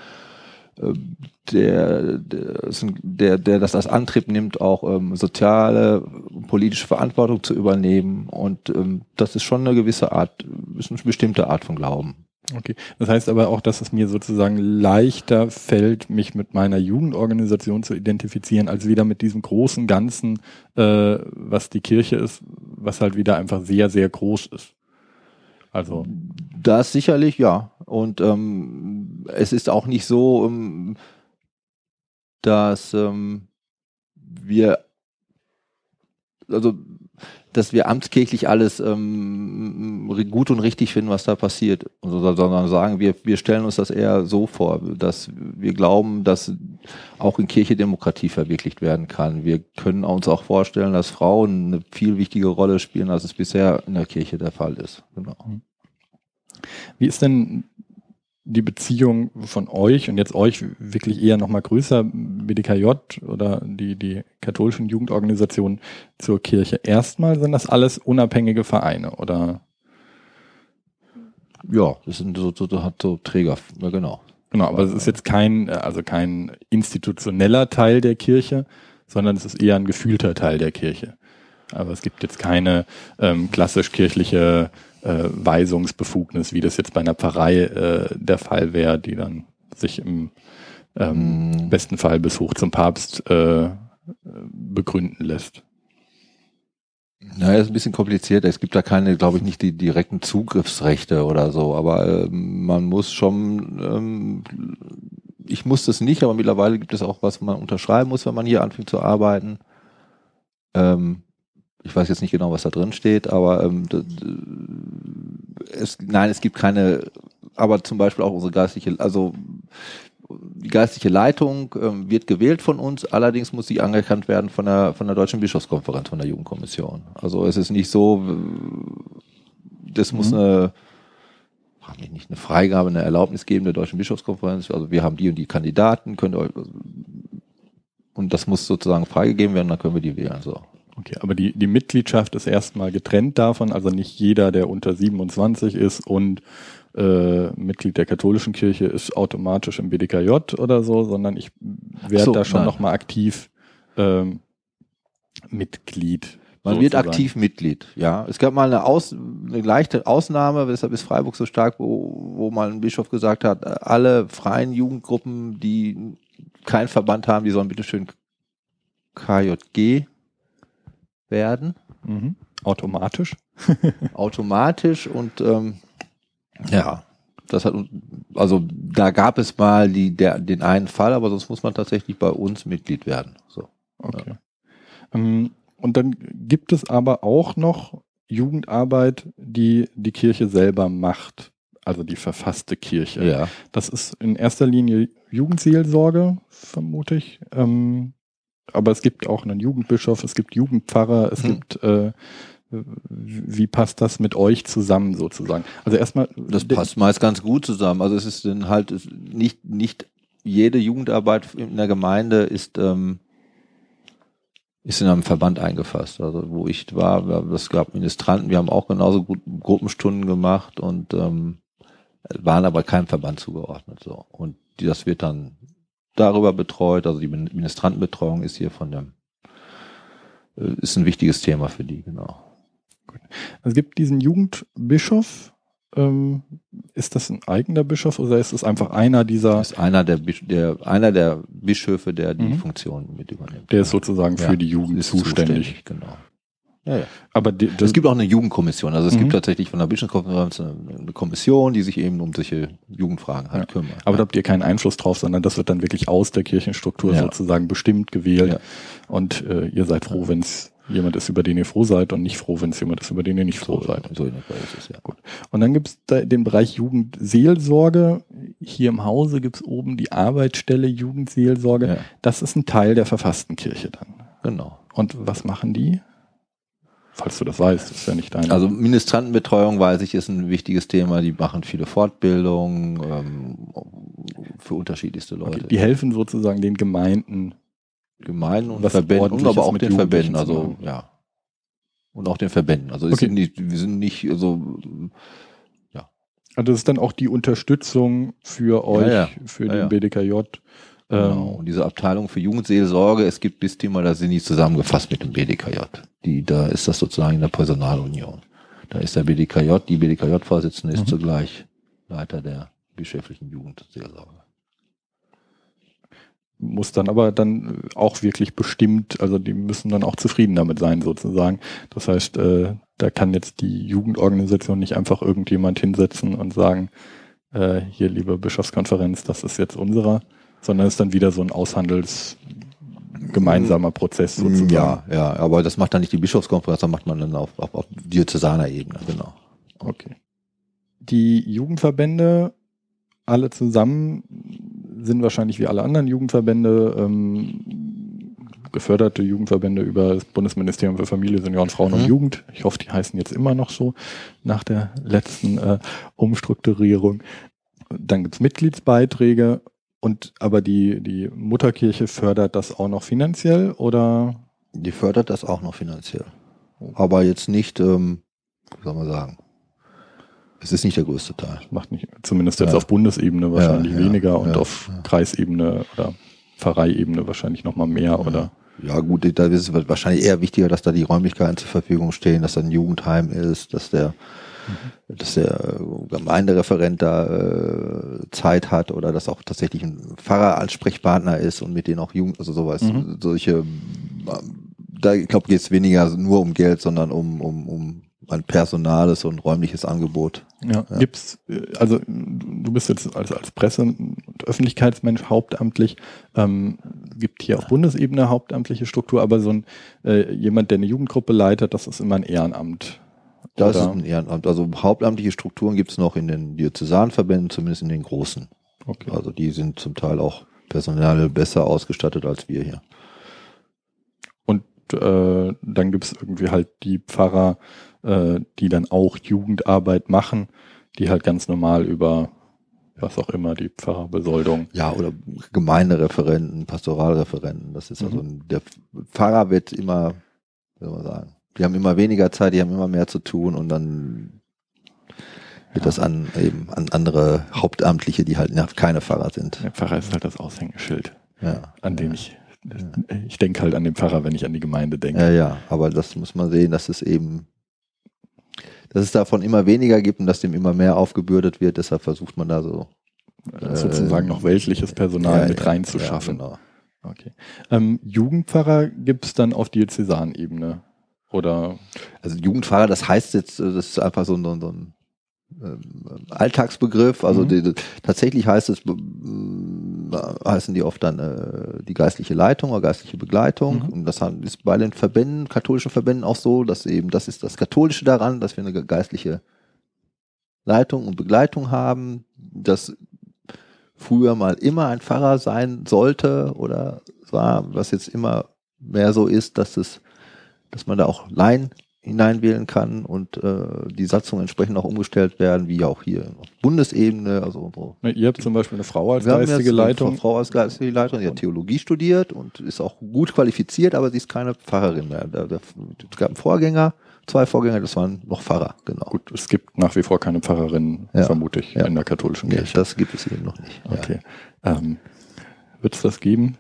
der, der, der, der das als Antrieb nimmt, auch ähm, soziale, politische Verantwortung zu übernehmen. Und ähm, das ist schon eine gewisse Art, ist eine bestimmte Art von Glauben. Okay. Das heißt aber auch, dass es mir sozusagen leichter fällt, mich mit meiner Jugendorganisation zu identifizieren, als wieder mit diesem großen Ganzen, äh, was die Kirche ist, was halt wieder einfach sehr, sehr groß ist. Also. Das sicherlich, ja. Und ähm, es ist auch nicht so, ähm, dass ähm, wir, also dass wir amtskirchlich alles ähm, gut und richtig finden, was da passiert, sondern sagen, wir, wir stellen uns das eher so vor, dass wir glauben, dass auch in Kirche Demokratie verwirklicht werden kann. Wir können uns auch vorstellen, dass Frauen eine viel wichtige Rolle spielen, als es bisher in der Kirche der Fall ist. Genau. Wie ist denn die Beziehung von euch und jetzt euch wirklich eher nochmal größer, B D K J oder die, die katholischen Jugendorganisationen zur Kirche? Erstmal sind das alles unabhängige Vereine, oder? Ja, das sind so, so, so, so Träger, ja genau. Genau, aber es ist jetzt kein, also kein institutioneller Teil der Kirche, sondern es ist eher ein gefühlter Teil der Kirche. Aber es gibt jetzt keine ähm, klassisch kirchliche äh, Weisungsbefugnis, wie das jetzt bei einer Pfarrei äh, der Fall wäre, die dann sich im ähm, mm. besten Fall bis hoch zum Papst äh, begründen lässt. Naja, ist ein bisschen komplizierter. Es gibt da keine, glaube ich, nicht die direkten Zugriffsrechte oder so, aber ähm, man muss schon, ähm, ich muss das nicht, aber mittlerweile gibt es auch, was man unterschreiben muss, wenn man hier anfängt zu arbeiten. Ähm, Ich weiß jetzt nicht genau, was da drin steht, aber ähm, es, nein, es gibt keine, aber zum Beispiel auch unsere geistliche, also die geistliche Leitung ähm, wird gewählt von uns, allerdings muss sie anerkannt werden von der von der Deutschen Bischofskonferenz, von der Jugendkommission. Also es ist nicht so, das mhm. muss eine, nicht eine Freigabe, eine Erlaubnis geben der Deutschen Bischofskonferenz, also wir haben die und die Kandidaten, könnt ihr euch, und das muss sozusagen freigegeben werden, dann können wir die wählen, so. Okay, aber die, die Mitgliedschaft ist erstmal getrennt davon, also nicht jeder, der unter siebenundzwanzig ist und äh, Mitglied der katholischen Kirche ist automatisch im B D K J oder so, sondern ich werde so, da schon nochmal aktiv ähm, Mitglied. Man sozusagen. Wird aktiv Mitglied, ja. Es gab mal eine, Aus, eine leichte Ausnahme, weshalb ist Freiburg so stark, wo, wo mal ein Bischof gesagt hat, alle freien Jugendgruppen, die keinen Verband haben, die sollen bitteschön K J G werden. Mhm. Automatisch? Automatisch und ähm, ja, das hat, also da gab es mal die, der, den einen Fall, aber sonst muss man tatsächlich bei uns Mitglied werden. So. Okay. Ja. Ähm, und dann gibt es aber auch noch Jugendarbeit, die die Kirche selber macht, also die verfasste Kirche. Ja. Das ist in erster Linie Jugendseelsorge, vermute ich. Ähm, aber es gibt auch einen Jugendbischof, es gibt Jugendpfarrer, es hm. gibt, äh, wie passt das mit euch zusammen sozusagen? Also erstmal. Das passt meist ganz gut zusammen. Also es ist dann halt nicht, nicht jede Jugendarbeit in der Gemeinde ist, ähm, ist in einem Verband eingefasst. Also wo ich war, es gab Ministranten, wir haben auch genauso gut Gruppenstunden gemacht und ähm, waren aber keinem Verband zugeordnet. So. Und die, das wird dann darüber betreut, also die Ministrantenbetreuung ist hier von dem, ist ein wichtiges Thema für die, genau. Gut. Es gibt diesen Jugendbischof. Ähm, ist das ein eigener Bischof oder ist es einfach einer dieser? Das ist einer der, der, einer der Bischöfe, der die mhm. Funktion mit übernimmt. Der ist sozusagen für ja, die Jugend zuständig. zuständig. Genau. Ja, ja. Aber die, es gibt auch eine Jugendkommission. Also es mhm. gibt tatsächlich von der Bischofskonferenz eine, eine Kommission, die sich eben um solche Jugendfragen halt ja. kümmert. Aber ja. da habt ihr keinen Einfluss drauf, sondern das wird dann wirklich aus der Kirchenstruktur ja. sozusagen bestimmt, gewählt. Ja. Und äh, ihr seid froh, wenn es jemand ist, über den ihr froh seid und nicht froh, wenn es jemand ist, über den ihr nicht froh so, seid. So in der Fall ist es, ja. Gut. Und dann gibt es da den Bereich Jugendseelsorge. Hier im Hause gibt es oben die Arbeitsstelle Jugendseelsorge. Ja. Das ist ein Teil der verfassten Kirche dann. Genau. Und was machen die? Falls du das weißt, ist ja nicht dein. Also Ministrantenbetreuung, weiß ich, ist ein wichtiges Thema. Die machen viele Fortbildungen ähm, für unterschiedlichste Leute. Okay, die helfen sozusagen den Gemeinden. Gemeinden und Verbänden und aber auch den Verbänden, also ja. Und auch den Verbänden. Also okay. sind nicht, wir sind nicht, also ja. Also das ist dann auch die Unterstützung für euch, ja, ja. für ja, den ja. B D K J. Genau. Und diese Abteilung für Jugendseelsorge, es gibt bis Thema, da sind die zusammengefasst mit dem B D K J. Die, da ist das sozusagen in der Personalunion. Da ist der B D K J, die B D K J-Vorsitzende ist mhm. zugleich Leiter der bischöflichen Jugendseelsorge. Muss dann aber dann auch wirklich bestimmt, also die müssen dann auch zufrieden damit sein sozusagen. Das heißt, äh, da kann jetzt die Jugendorganisation nicht einfach irgendjemand hinsetzen und sagen, äh, hier liebe Bischofskonferenz, das ist jetzt unserer, sondern es ist dann wieder so ein Aushandels gemeinsamer Prozess sozusagen. Ja, ja, aber das macht dann nicht die Bischofskonferenz, das macht man dann auf, auf, auf diözesaner Ebene, genau. Okay. Die Jugendverbände alle zusammen sind wahrscheinlich wie alle anderen Jugendverbände, ähm, geförderte Jugendverbände über das Bundesministerium für Familie, Senioren, Frauen mhm. und Jugend. Ich hoffe, die heißen jetzt immer noch so nach der letzten äh, Umstrukturierung. Dann gibt's Mitgliedsbeiträge und aber die, die Mutterkirche fördert das auch noch finanziell oder? Die fördert das auch noch finanziell. Aber jetzt nicht, ähm, wie soll man sagen, es ist nicht der größte Teil. Macht nicht, zumindest jetzt ja. auf Bundesebene wahrscheinlich ja, ja, weniger und ja, auf ja. Kreisebene oder Pfarreiebene wahrscheinlich nochmal mehr, ja. oder? Ja gut, da ist es wahrscheinlich eher wichtiger, dass da die Räumlichkeiten zur Verfügung stehen, dass da ein Jugendheim ist, dass der, mhm. dass der Gemeindereferent da äh, Zeit hat oder dass auch tatsächlich ein Pfarrer als Sprechpartner ist und mit denen auch Jugend, also sowas, mhm. solche, da ich glaube geht es weniger nur um Geld, sondern um, um, um ein personales und räumliches Angebot. Ja, ja. Gibt's, also du bist jetzt als, als Presse- und Öffentlichkeitsmensch hauptamtlich, ähm, gibt hier auf Bundesebene hauptamtliche Struktur, aber so ein äh, jemand, der eine Jugendgruppe leitet, das ist immer ein Ehrenamt. Das ist ein Ehrenamt. Also hauptamtliche Strukturen gibt es noch in den Diözesanverbänden, zumindest in den großen. Okay. Also die sind zum Teil auch personell besser ausgestattet als wir hier. Und äh, dann gibt es irgendwie halt die Pfarrer, die dann auch Jugendarbeit machen, die halt ganz normal über was auch immer, die Pfarrerbesoldung. Ja, oder Gemeindereferenten, Pastoralreferenten, das ist mhm. also, der Pfarrer wird immer, wie soll man sagen, die haben immer weniger Zeit, die haben immer mehr zu tun und dann wird ja. das an eben an andere Hauptamtliche, die halt keine Pfarrer sind. Der Pfarrer ist halt das Aushängeschild, ja. an dem ich, ich denke halt an den Pfarrer, wenn ich an die Gemeinde denke. Ja, ja, aber das muss man sehen, dass es eben dass es davon immer weniger gibt und dass dem immer mehr aufgebürdet wird, deshalb versucht man da so äh, sozusagen noch weltliches Personal ja, mit reinzuschaffen. Ja, genau. Okay. Ähm, Jugendpfarrer gibt es dann auf Diözesanebene oder? Also Jugendpfarrer, das heißt jetzt, das ist einfach so ein, so ein Alltagsbegriff, also mhm. die, die, tatsächlich heißt es, heißen die oft dann äh, die geistliche Leitung oder geistliche Begleitung. Mhm. Und das ist bei den Verbänden, katholischen Verbänden auch so, dass eben, das ist das Katholische daran, dass wir eine geistliche Leitung und Begleitung haben, dass früher mal immer ein Pfarrer sein sollte oder war, was jetzt immer mehr so ist, dass es, dass man da auch Laien hineinwählen kann und äh, die Satzungen entsprechend auch umgestellt werden, wie auch hier auf Bundesebene. Also so. Ja, ihr habt zum Beispiel eine Frau als geistige Leitung. Eine Frau als geistige Leitung, die hat Theologie studiert und ist auch gut qualifiziert, aber sie ist keine Pfarrerin mehr. Es gab einen Vorgänger, zwei Vorgänger, das waren noch Pfarrer, genau. Gut, es gibt nach wie vor keine Pfarrerin, ja. vermute ich, ja. in der katholischen Kirche. Nee, das gibt es eben noch nicht. Okay. Ja. Ähm, wird es das geben?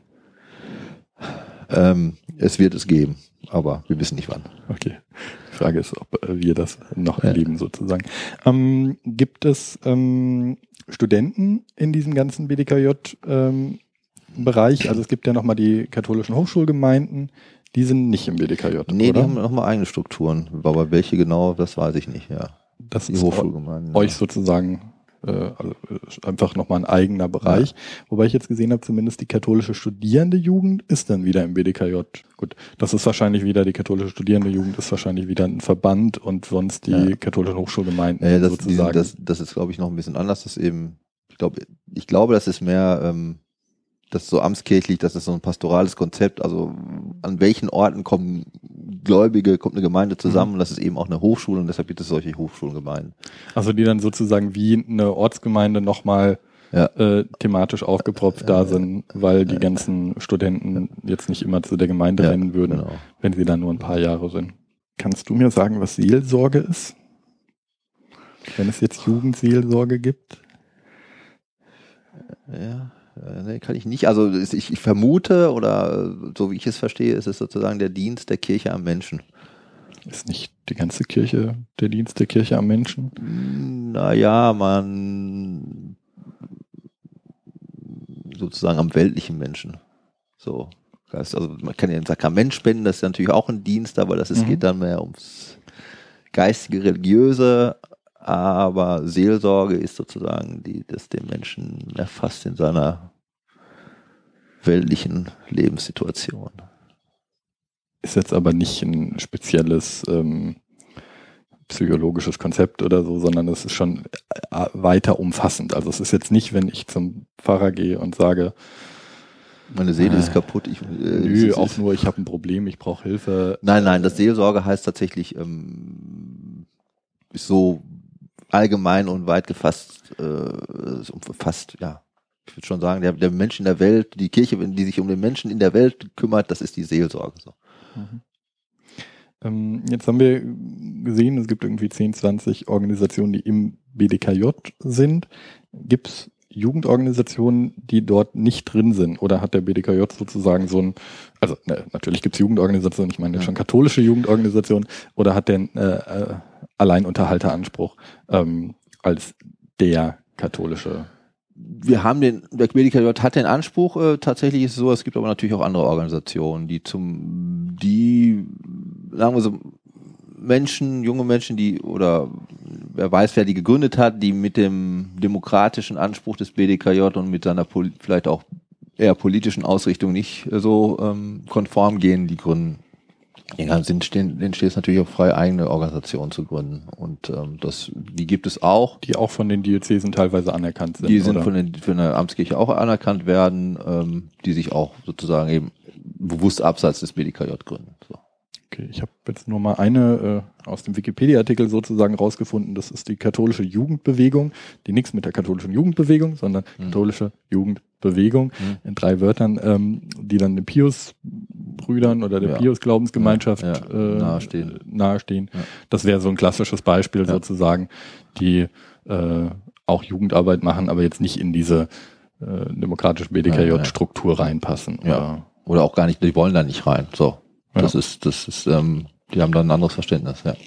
Ähm, es wird es geben, aber wir wissen nicht wann. Okay. Die Frage ist, ob äh, wir das noch ja. erleben sozusagen. Ähm, gibt es ähm, Studenten in diesem ganzen B D K J-Bereich? Ähm, also es gibt ja nochmal die katholischen Hochschulgemeinden, die sind nicht im B D K J, nee, oder? Die haben nochmal eigene Strukturen, aber welche genau, das weiß ich nicht, ja. Das die ist Hochschulgemeinden, euch ja. sozusagen äh, also einfach nochmal ein eigener Bereich. Ja. Wobei ich jetzt gesehen habe, zumindest die katholische Studierende-Jugend ist dann wieder im B D K J. Gut, das ist wahrscheinlich wieder, die katholische Studierende-Jugend ist wahrscheinlich wieder ein Verband und sonst die ja. katholischen Hochschulgemeinden ja, das, sozusagen. Das, das ist, glaube ich, noch ein bisschen anders. Das eben, ich glaube, ich glaube, das ist mehr, ähm, das ist so amtskirchlich, das ist so ein pastorales Konzept. Also an welchen Orten kommen Gläubige, kommt eine Gemeinde zusammen, mhm. und das ist eben auch eine Hochschule und deshalb gibt es solche Hochschulgemeinden. Also die dann sozusagen wie eine Ortsgemeinde nochmal ja. äh, thematisch aufgepropft ja, da sind, weil die ja. ganzen Studenten jetzt nicht immer zu der Gemeinde ja, rennen würden, genau. wenn sie da nur ein paar Jahre sind. Kannst du mir sagen, was Seelsorge ist? Wenn es jetzt Jugendseelsorge gibt? Ja. Nee, kann ich nicht. Also ich, ich vermute, oder so wie ich es verstehe, ist es sozusagen der Dienst der Kirche am Menschen. Ist nicht die ganze Kirche der Dienst der Kirche am Menschen? Naja, man sozusagen am weltlichen Menschen. So. Also man kann ja ein Sakrament spenden, das ist natürlich auch ein Dienst, aber das ist, mhm. geht dann mehr ums geistige, religiöse. Aber Seelsorge ist sozusagen, die das den Menschen erfasst in seiner weltlichen Lebenssituation. Ist jetzt aber nicht ein spezielles ähm, psychologisches Konzept oder so, sondern es ist schon weiter umfassend. Also es ist jetzt nicht, wenn ich zum Pfarrer gehe und sage, meine Seele äh, ist kaputt. Ich, äh, nö, ist, auch ist, nur, ich habe ein Problem, ich brauche Hilfe. Nein, nein, das Seelsorge heißt tatsächlich, ähm, ist so allgemein und weit gefasst, äh, fast, ja, ich würde schon sagen, der, der Mensch in der Welt, die Kirche, die sich um den Menschen in der Welt kümmert, das ist die Seelsorge. So. Mhm. Ähm, jetzt haben wir gesehen, es gibt irgendwie zehn, zwanzig Organisationen, die im B D K J sind. Gibt es Jugendorganisationen, die dort nicht drin sind? Oder hat der B D K J sozusagen so ein, also ne, natürlich gibt es Jugendorganisationen, ich meine jetzt schon katholische Jugendorganisationen, oder hat der einen äh, Alleinunterhalteranspruch ähm, als der katholische? Wir haben den, der B D K J hat den Anspruch, äh, tatsächlich ist es so, es gibt aber natürlich auch andere Organisationen, die zum, die, sagen wir so, Menschen, junge Menschen, die, oder wer weiß, wer die gegründet hat, die mit dem demokratischen Anspruch des B D K J und mit seiner Pol- vielleicht auch eher politischen Ausrichtung nicht so ähm, konform gehen, die gründen. Ja, sind stehen, denen steht es natürlich auch frei, eigene Organisationen zu gründen. Und ähm, das, die gibt es auch. Die auch von den Diözesen teilweise anerkannt sind. Die sind oder? von den von der Amtskirche auch anerkannt werden, ähm, die sich auch sozusagen eben bewusst abseits des B D K J gründen. So. Okay, ich habe jetzt nur mal eine äh, aus dem Wikipedia-Artikel sozusagen rausgefunden. Das ist die katholische Jugendbewegung, die nichts mit der katholischen Jugendbewegung, sondern mhm. katholische Jugendbewegung mhm. in drei Wörtern, ähm, die dann den Pius-Brüdern oder der ja. Pius-Glaubensgemeinschaft ja, ja. Äh, nahestehen. nahestehen. Ja. Das wäre so ein klassisches Beispiel ja. sozusagen, die äh, auch Jugendarbeit machen, aber jetzt nicht in diese äh, demokratische B D K J-Struktur ja, ja. reinpassen. Ja. Oder, oder auch gar nicht, die wollen da nicht rein. So. Das ja. ist, das ist, ähm, die haben da ein anderes Verständnis, ja.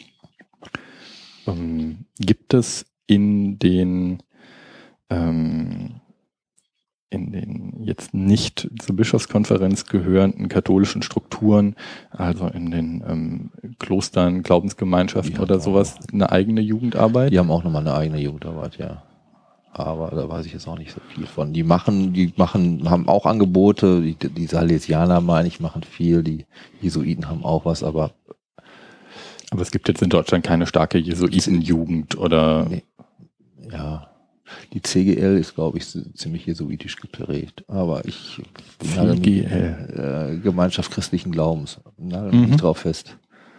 Ähm, gibt es in den, ähm, in den jetzt nicht zur Bischofskonferenz gehörenden katholischen Strukturen, also in den ähm, Klostern, Glaubensgemeinschaften oder sowas, eine eigene Jugendarbeit? Die haben auch nochmal eine eigene Jugendarbeit, ja. Aber da weiß ich jetzt auch nicht so viel von. Die machen, die machen, haben auch Angebote, die, die Salesianer, meine ich, machen viel, die Jesuiten haben auch was, aber aber es gibt jetzt in Deutschland keine starke Jesuitenjugend oder? Nee. Ja. Die C G L ist, glaube ich, ziemlich jesuitisch geprägt. Aber ich C G L. Äh, Gemeinschaft christlichen Glaubens. Nagel mich mhm. drauf fest.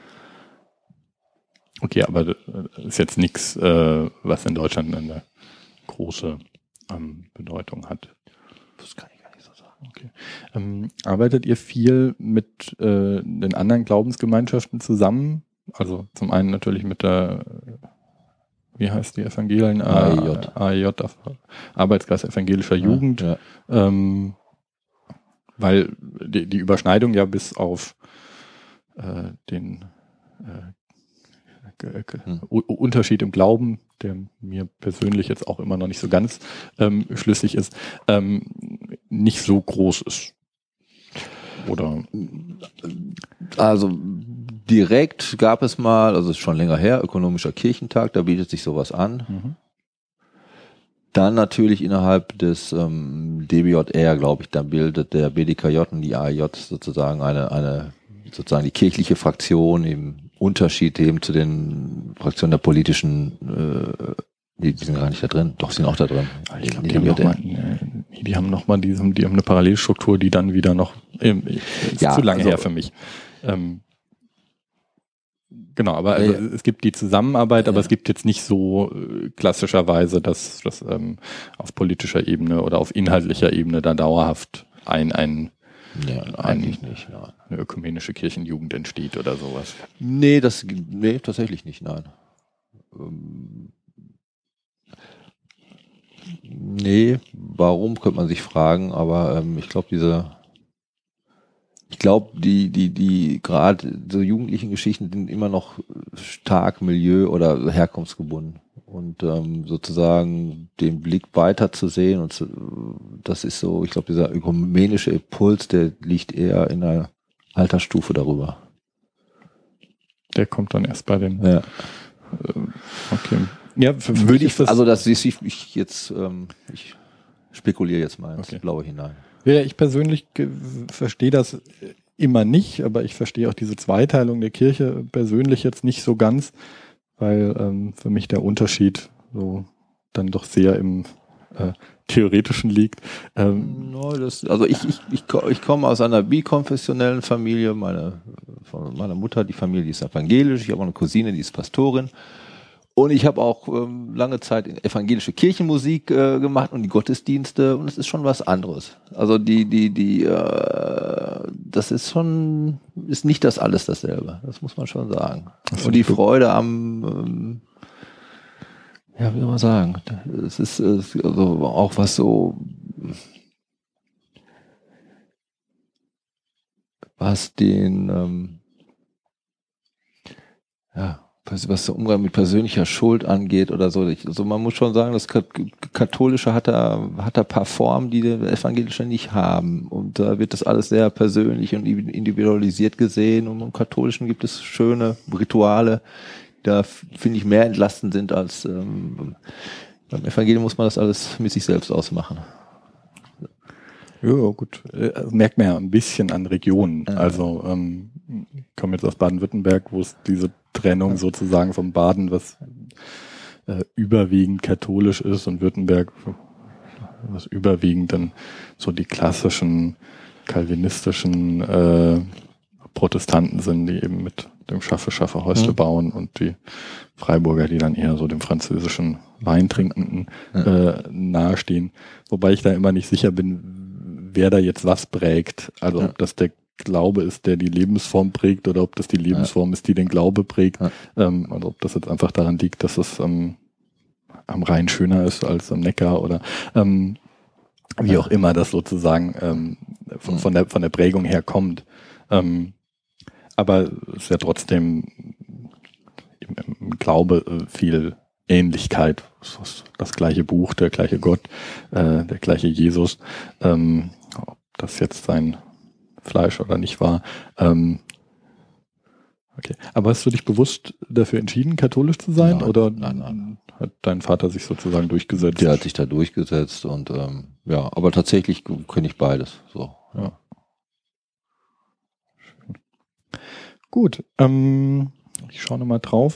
Okay, aber das ist jetzt nichts, äh, was in Deutschland eine große ähm, Bedeutung hat. Das kann ich gar nicht so sagen. Okay. Ähm, arbeitet ihr viel mit äh, den anderen Glaubensgemeinschaften zusammen? Also zum einen natürlich mit der wie heißt die Evangelien? A E J. A E J, Arbeitskreis evangelischer ja, Jugend. Ja. Ähm, weil die, die Überschneidung ja bis auf äh, den äh, hm. Unterschied im Glauben, der mir persönlich jetzt auch immer noch nicht so ganz ähm, schlüssig ist, ähm, nicht so groß ist. Oder? Also direkt gab es mal, also ist schon länger her, Ökonomischer Kirchentag, da bietet sich sowas an. Mhm. Dann natürlich innerhalb des ähm, D B J R, glaube ich, dann bildet der B D K J und die A E J sozusagen eine, eine sozusagen die kirchliche Fraktion im Unterschied eben zu den Fraktionen der politischen, äh, die, die sind gar nicht da drin, doch sind auch da drin. Ich glaube, die, die, äh, die haben nochmal, die, die haben eine Parallelstruktur, die dann wieder noch, äh, ist ja, zu lange also, her für mich. Ähm, Genau, aber also ja. es gibt die Zusammenarbeit, aber ja. es gibt jetzt nicht so äh, klassischerweise, dass das ähm, auf politischer Ebene oder auf inhaltlicher Ebene da dauerhaft ein, ein, ja, ein eigentlich nicht, ja. eine ökumenische Kirchenjugend entsteht oder sowas. Nee, das nee, tatsächlich nicht, nein. Ähm, nee, warum, könnte man sich fragen, aber ähm, ich glaube, diese Ich glaube, die, die, die, gerade so jugendlichen Geschichten sind immer noch stark Milieu- oder herkunftsgebunden. Und ähm, sozusagen den Blick weiter zu sehen, und zu, das ist so, ich glaube, dieser ökumenische Impuls, der liegt eher in einer Altersstufe darüber. Der kommt dann erst bei den. Ja. Äh, okay. Ja, für, würde ich das. Also, das ist ich, ich jetzt, ähm, ich spekuliere jetzt mal ins okay. Blaue hinein. Ja, ich persönlich ge- verstehe das immer nicht, aber ich verstehe auch diese Zweiteilung der Kirche persönlich jetzt nicht so ganz, weil ähm, für mich der Unterschied so dann doch sehr im äh, Theoretischen liegt. Ähm, no, das, also ich, ich, ich, ich komme aus einer bikonfessionellen Familie, meine, von meiner Mutter, die Familie ist evangelisch, ich habe auch eine Cousine, die ist Pastorin. Und ich habe auch ähm, lange Zeit evangelische Kirchenmusik äh, gemacht und die Gottesdienste, und es ist schon was anderes. Also die, die, die, äh, das ist schon, ist nicht das alles dasselbe. Das muss man schon sagen. Das und die Freude am, ähm, ja, wie soll man sagen, es ist, es ist also auch was so, was den, ähm, ja, was der Umgang mit persönlicher Schuld angeht oder so. Also man muss schon sagen, das Katholische hat da, hat da ein paar Formen, die der Evangelische nicht haben. Und da wird das alles sehr persönlich und individualisiert gesehen. Und im Katholischen gibt es schöne Rituale, die da, finde ich, mehr entlastend sind als ähm, beim Evangelium muss man das alles mit sich selbst ausmachen. Ja, gut. Das merkt man ja ein bisschen an Regionen. Ja. Also ähm, ich komme jetzt aus Baden-Württemberg, wo es diese Trennung ja. sozusagen vom Baden, was äh, überwiegend katholisch ist, und Württemberg, was überwiegend dann so die klassischen calvinistischen äh, Protestanten sind, die eben mit dem Schaffe, Schaffe, Häusle ja. bauen, und die Freiburger, die dann eher so dem französischen Weintrinkenden ja. äh, nahestehen. Wobei ich da immer nicht sicher bin, wer da jetzt was prägt. Also ja. ob das der Glaube ist, der die Lebensform prägt, oder ob das die Lebensform ja. ist, die den Glaube prägt. Ja. Ähm, oder ob das jetzt einfach daran liegt, dass es ähm, am Rhein schöner ist als am Neckar, oder ähm, wie ja. auch immer das sozusagen ähm, von, von, der, von der Prägung her kommt. Ähm, aber es ist ja trotzdem im, im Glaube viel Ähnlichkeit. Das gleiche Buch, der gleiche Gott, äh, der gleiche Jesus. Ähm, ob das jetzt sein Fleisch oder nicht war. Ähm, okay. Aber hast du dich bewusst dafür entschieden, katholisch zu sein? Nein, oder nein, nein. Hat dein Vater sich sozusagen durchgesetzt? Der hat sich da durchgesetzt und ähm, ja, aber tatsächlich kenne ich beides. So, ja. Schön. Gut, ähm, ich schaue nochmal drauf,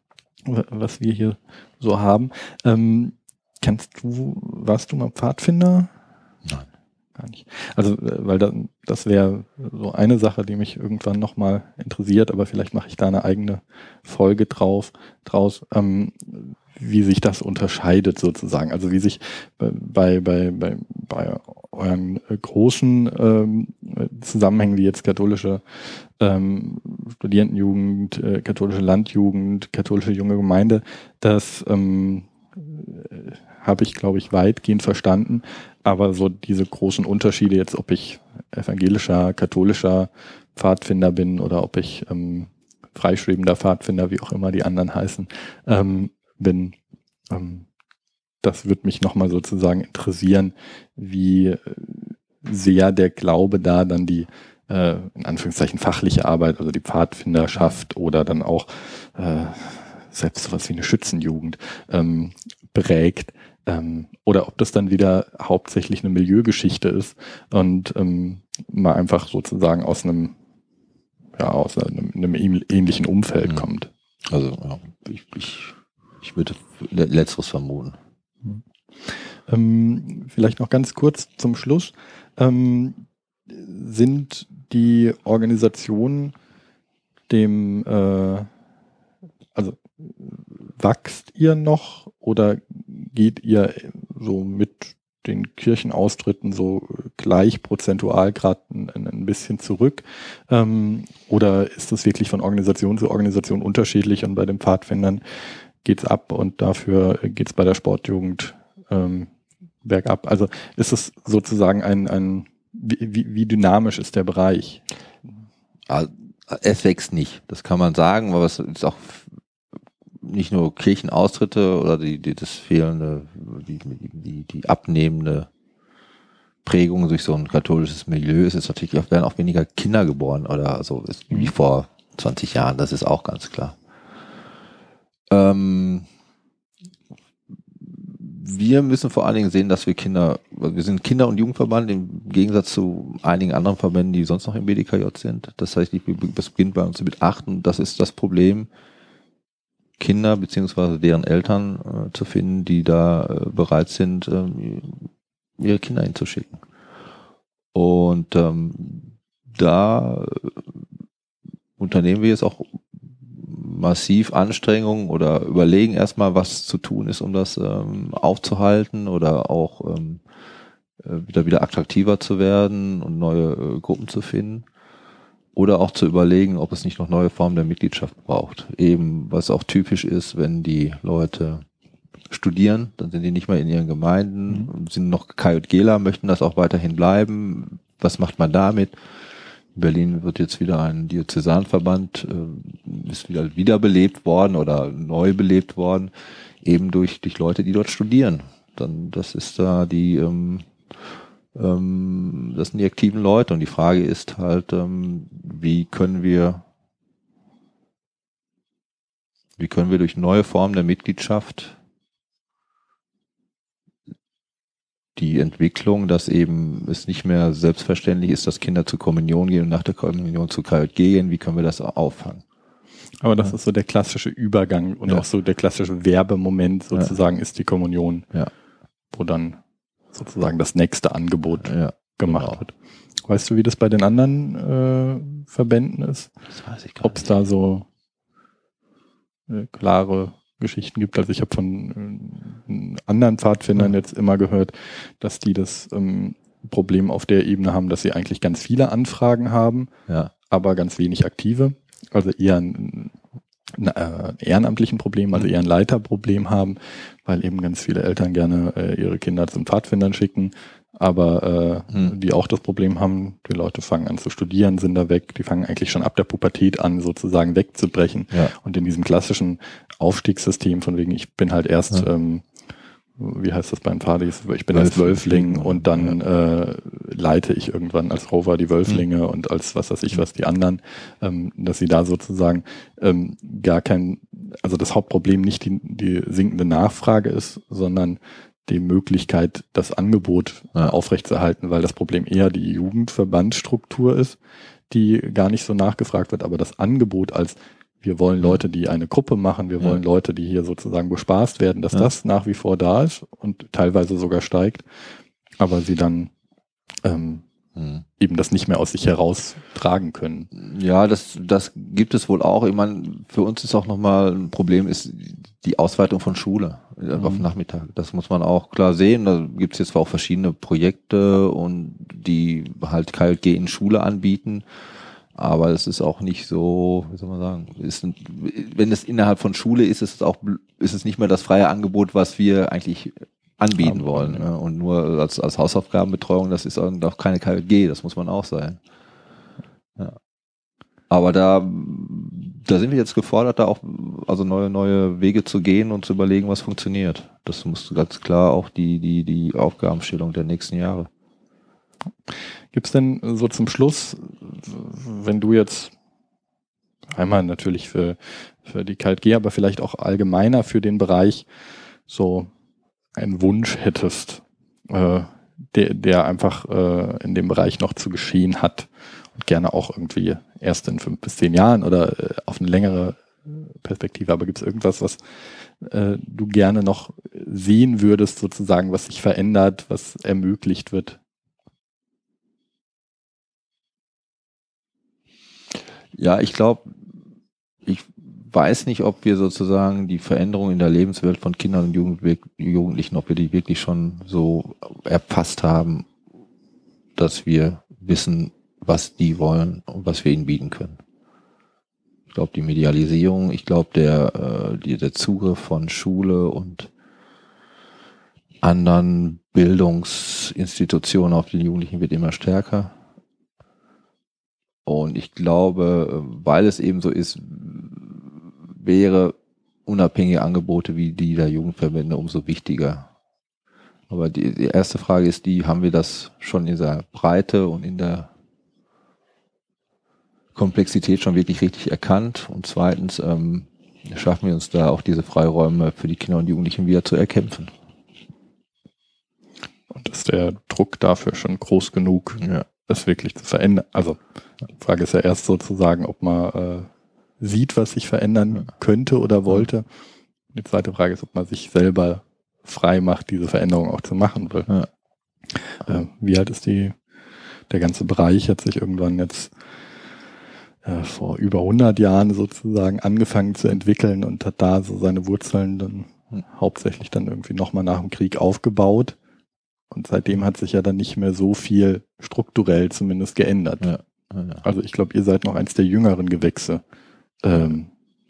was wir hier so haben. Ähm, kennst du, warst du mal Pfadfinder? Nein. Gar nicht. Also, weil da, das wäre so eine Sache, die mich irgendwann nochmal interessiert, aber vielleicht mache ich da eine eigene Folge drauf, draus, ähm, wie sich das unterscheidet sozusagen. Also wie sich bei, bei, bei, bei euren großen ähm, Zusammenhängen, wie jetzt katholische ähm, Studierendenjugend, äh, katholische Landjugend, katholische junge Gemeinde, das ähm, äh, habe ich, glaube ich, weitgehend verstanden. Aber so diese großen Unterschiede jetzt, ob ich evangelischer, katholischer Pfadfinder bin oder ob ich ähm, freischwebender Pfadfinder, wie auch immer die anderen heißen, ähm, bin, ähm, das wird mich nochmal sozusagen interessieren, wie sehr der Glaube da dann die äh, in Anführungszeichen fachliche Arbeit, also die Pfadfinderschaft oder dann auch äh, selbst sowas wie eine Schützenjugend ähm, prägt. Ähm, oder ob das dann wieder hauptsächlich eine Milieugeschichte ist und ähm, mal einfach sozusagen aus einem, ja, aus einem, einem ähnlichen Umfeld mhm. kommt. Also ja, ich, ich, ich würde Letzteres vermuten. Mhm. Ähm, vielleicht noch ganz kurz zum Schluss. Ähm, sind die Organisationen dem, äh, also wächst ihr noch oder geht ihr so mit den Kirchenaustritten so gleich prozentual gerade ein, ein bisschen zurück? Ähm, oder ist das wirklich von Organisation zu Organisation unterschiedlich und bei den Pfadfindern geht's ab und dafür geht's bei der Sportjugend ähm, bergab? Also ist es sozusagen ein, ein wie, wie dynamisch ist der Bereich? Es wächst nicht, das kann man sagen, aber es ist auch nicht nur Kirchenaustritte oder die, die das fehlende, die, die, die abnehmende Prägung durch so ein katholisches Milieu ist, ist natürlich auch, werden auch weniger Kinder geboren oder also ist wie vor zwanzig Jahren, das ist auch ganz klar. Ähm, wir müssen vor allen Dingen sehen, dass wir Kinder, wir sind Kinder- und Jugendverband im Gegensatz zu einigen anderen Verbänden, die sonst noch im B D K J sind. Das heißt, das beginnt bei uns mit acht und das ist das Problem, Kinder beziehungsweise deren Eltern äh, zu finden, die da äh, bereit sind, ähm, ihre Kinder hinzuschicken. Und ähm, da äh, unternehmen wir jetzt auch massiv Anstrengungen oder überlegen erstmal, was zu tun ist, um das ähm, aufzuhalten oder auch ähm, äh, wieder wieder attraktiver zu werden und neue äh, Gruppen zu finden. Oder auch zu überlegen, ob es nicht noch neue Formen der Mitgliedschaft braucht. Eben, was auch typisch ist, wenn die Leute studieren, dann sind die nicht mehr in ihren Gemeinden, mhm. sind noch KJGler, möchten das auch weiterhin bleiben. Was macht man damit? In Berlin wird jetzt wieder ein Diözesanverband, äh, ist wieder wiederbelebt worden oder neu belebt worden, eben durch, durch Leute, die dort studieren. Dann, das ist da die, ähm, ähm, das sind die aktiven Leute und die Frage ist halt, ähm, wie können wir, wie können wir durch neue Formen der Mitgliedschaft die Entwicklung, dass eben es nicht mehr selbstverständlich ist, dass Kinder zur Kommunion gehen und nach der Kommunion zu K J G gehen, wie können wir das auffangen? Aber das ja. ist so der klassische Übergang und ja. auch so der klassische Werbemoment sozusagen ja. ist die Kommunion, ja. wo dann sozusagen das nächste Angebot ja, gemacht genau. wird. Weißt du, wie das bei den anderen äh, Verbänden ist? Das weiß ich gar Ob es da so äh, klare Geschichten gibt. Also ich habe von äh, anderen Pfadfindern ja. jetzt immer gehört, dass die das ähm, Problem auf der Ebene haben, dass sie eigentlich ganz viele Anfragen haben, ja. aber ganz wenig aktive. Also eher ein, ein äh, ehrenamtlichen Problem, also eher ein Leiterproblem haben, weil eben ganz viele Eltern gerne äh, ihre Kinder zum Pfadfindern schicken, aber äh, hm. die auch das Problem haben, die Leute fangen an zu studieren, sind da weg, die fangen eigentlich schon ab der Pubertät an, sozusagen wegzubrechen. Ja. Und in diesem klassischen Aufstiegssystem von wegen, ich bin halt erst, Ja. ähm, wie heißt das beim Partys, ich bin als Wölfling und dann ja. äh, leite ich irgendwann als Rover die Wölflinge hm. und als was weiß ich was die anderen, ähm, dass sie da sozusagen ähm, gar kein, also das Hauptproblem nicht die, die sinkende Nachfrage ist, sondern die Möglichkeit, das Angebot ja. aufrechtzuerhalten, weil das Problem eher die Jugendverbandsstruktur ist, die gar nicht so nachgefragt wird, aber das Angebot als wir wollen Leute, die eine Gruppe machen, wir ja. wollen Leute, die hier sozusagen bespaßt werden, dass ja. das nach wie vor da ist und teilweise sogar steigt, aber sie dann ähm, hm. eben das nicht mehr aus sich heraus tragen können. Ja, das, das gibt es wohl auch. Ich meine, für uns ist auch nochmal ein Problem, ist die Ausweitung von Schule mhm. auf Nachmittag. Das muss man auch klar sehen. Da gibt es jetzt auch verschiedene Projekte und die halt K J G in Schule anbieten. Aber es ist auch nicht so, wie soll man sagen, ist ein, wenn es innerhalb von Schule ist, ist es auch, ist es nicht mehr das freie Angebot, was wir eigentlich anbieten wollen. Ja. Und nur als, als Hausaufgabenbetreuung, das ist auch keine K J G, das muss man auch sein. Ja. Aber da, da sind wir jetzt gefordert, da auch also neue, neue Wege zu gehen und zu überlegen, was funktioniert. Das muss ganz klar auch die, die, die Aufgabenstellung der nächsten Jahre. Gibt es denn so zum Schluss, wenn du jetzt einmal natürlich für, für die K J G, aber vielleicht auch allgemeiner für den Bereich so einen Wunsch hättest, äh, der, der einfach äh, in dem Bereich noch zu geschehen hat und gerne auch irgendwie erst in fünf bis zehn Jahren oder äh, auf eine längere Perspektive, aber gibt es irgendwas, was äh, du gerne noch sehen würdest, sozusagen, was sich verändert, was ermöglicht wird? Ja, ich glaube, ich weiß nicht, ob wir sozusagen die Veränderung in der Lebenswelt von Kindern und Jugend, Jugendlichen, ob wir die wirklich schon so erfasst haben, dass wir wissen, was die wollen und was wir ihnen bieten können. Ich glaube, die Medialisierung, ich glaube, der, äh, die, der Zugriff von Schule und anderen Bildungsinstitutionen auf die Jugendlichen wird immer stärker. Und ich glaube, weil es eben so ist, wäre unabhängige Angebote wie die der Jugendverbände umso wichtiger. Aber die, die erste Frage ist die, haben wir das schon in der Breite und in der Komplexität schon wirklich richtig erkannt? Und zweitens, ähm, schaffen wir uns da auch diese Freiräume für die Kinder und Jugendlichen wieder zu erkämpfen. Und ist der Druck dafür schon groß genug, ja, das wirklich zu verändern? Also die Frage ist ja erst sozusagen, ob man äh, sieht, was sich verändern ja. könnte oder wollte. Die zweite Frage ist, ob man sich selber frei macht, diese Veränderung auch zu machen will. Ja. Äh, wie alt ist die, der ganze Bereich hat sich irgendwann jetzt äh, vor über hundert Jahren sozusagen angefangen zu entwickeln und hat da so seine Wurzeln dann hm. hauptsächlich dann irgendwie nochmal nach dem Krieg aufgebaut. Und seitdem hat sich ja dann nicht mehr so viel strukturell zumindest geändert. Ja. Ja. Also ich glaube, ihr seid noch eins der jüngeren Gewächse. Ähm,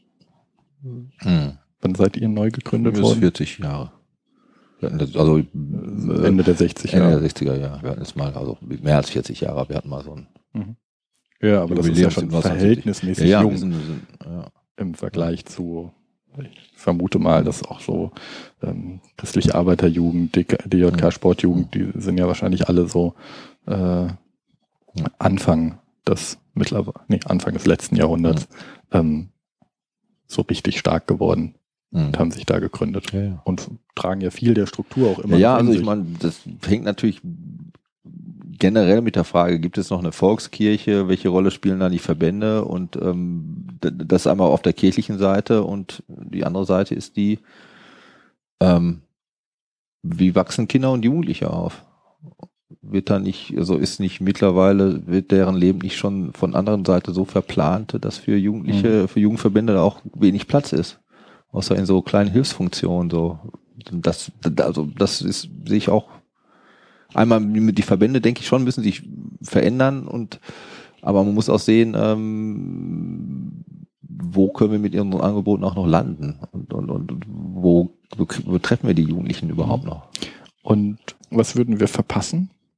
hm. Wann seid ihr neu gegründet worden? vierzig Jahre. Wir hatten das, also Ende der sechziger Jahre. Ende der sechziger Jahre. Wir hatten jetzt mal, also mehr als vierzig Jahre, wir hatten mal so ein mhm. Ja, aber das ist ja schon verhältnismäßig ja, ja, jung wir sind, wir sind, ja. im Vergleich zu, ich vermute mal, dass auch so ähm, christliche Arbeiterjugend, D J K Sportjugend, die sind ja wahrscheinlich alle so äh, Anfang des mittlerweile, nee, Anfang des letzten Jahrhunderts mhm. ähm, so richtig stark geworden mhm. und haben sich da gegründet ja, ja. und tragen ja viel der Struktur auch immer. Ja, also ich meine, das hängt natürlich generell mit der Frage, gibt es noch eine Volkskirche, welche Rolle spielen da die Verbände und ähm, das einmal auf der kirchlichen Seite und die andere Seite ist die, ähm, wie wachsen Kinder und Jugendliche auf? Wird da nicht, also ist nicht mittlerweile, wird deren Leben nicht schon von anderen Seite so verplant, dass für Jugendliche, mhm. für Jugendverbände da auch wenig Platz ist? Außer in so kleinen Hilfsfunktionen, so. Das, also, das ist, sehe ich auch. Einmal die Verbände, denke ich schon, müssen sich verändern und, aber man muss auch sehen, ähm, wo können wir mit ihren Angeboten auch noch landen und, und, und wo, wo treffen wir die Jugendlichen überhaupt noch? Und was würden wir verpassen,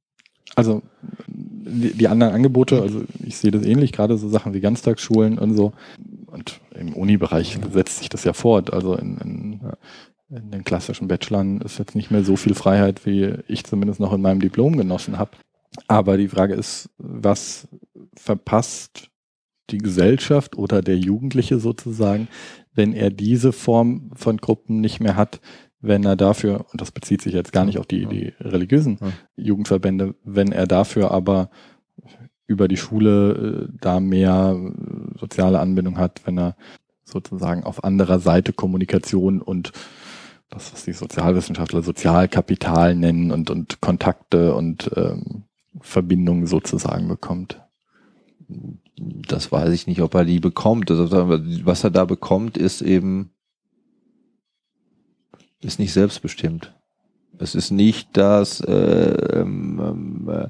Also die, die anderen Angebote, also ich sehe das ähnlich, gerade so Sachen wie Ganztagsschulen und so. Und im Uni-Bereich setzt sich das ja fort. Also in, in, in den klassischen Bachelorn ist jetzt nicht mehr so viel Freiheit, wie ich zumindest noch in meinem Diplom genossen habe. Aber die Frage ist, was verpasst die Gesellschaft oder der Jugendliche sozusagen, wenn er diese Form von Gruppen nicht mehr hat, wenn er dafür, und das bezieht sich jetzt gar nicht auf die, die religiösen ja. Jugendverbände, wenn er dafür aber über die Schule äh, da mehr äh, soziale Anbindung hat, wenn er sozusagen auf anderer Seite Kommunikation und das, was die Sozialwissenschaftler Sozialkapital nennen und, und Kontakte und ähm, Verbindungen sozusagen bekommt. Das weiß ich nicht, ob er die bekommt. Also, was er da bekommt, ist eben ist nicht selbstbestimmt. Es ist nicht das, äh, ähm, äh,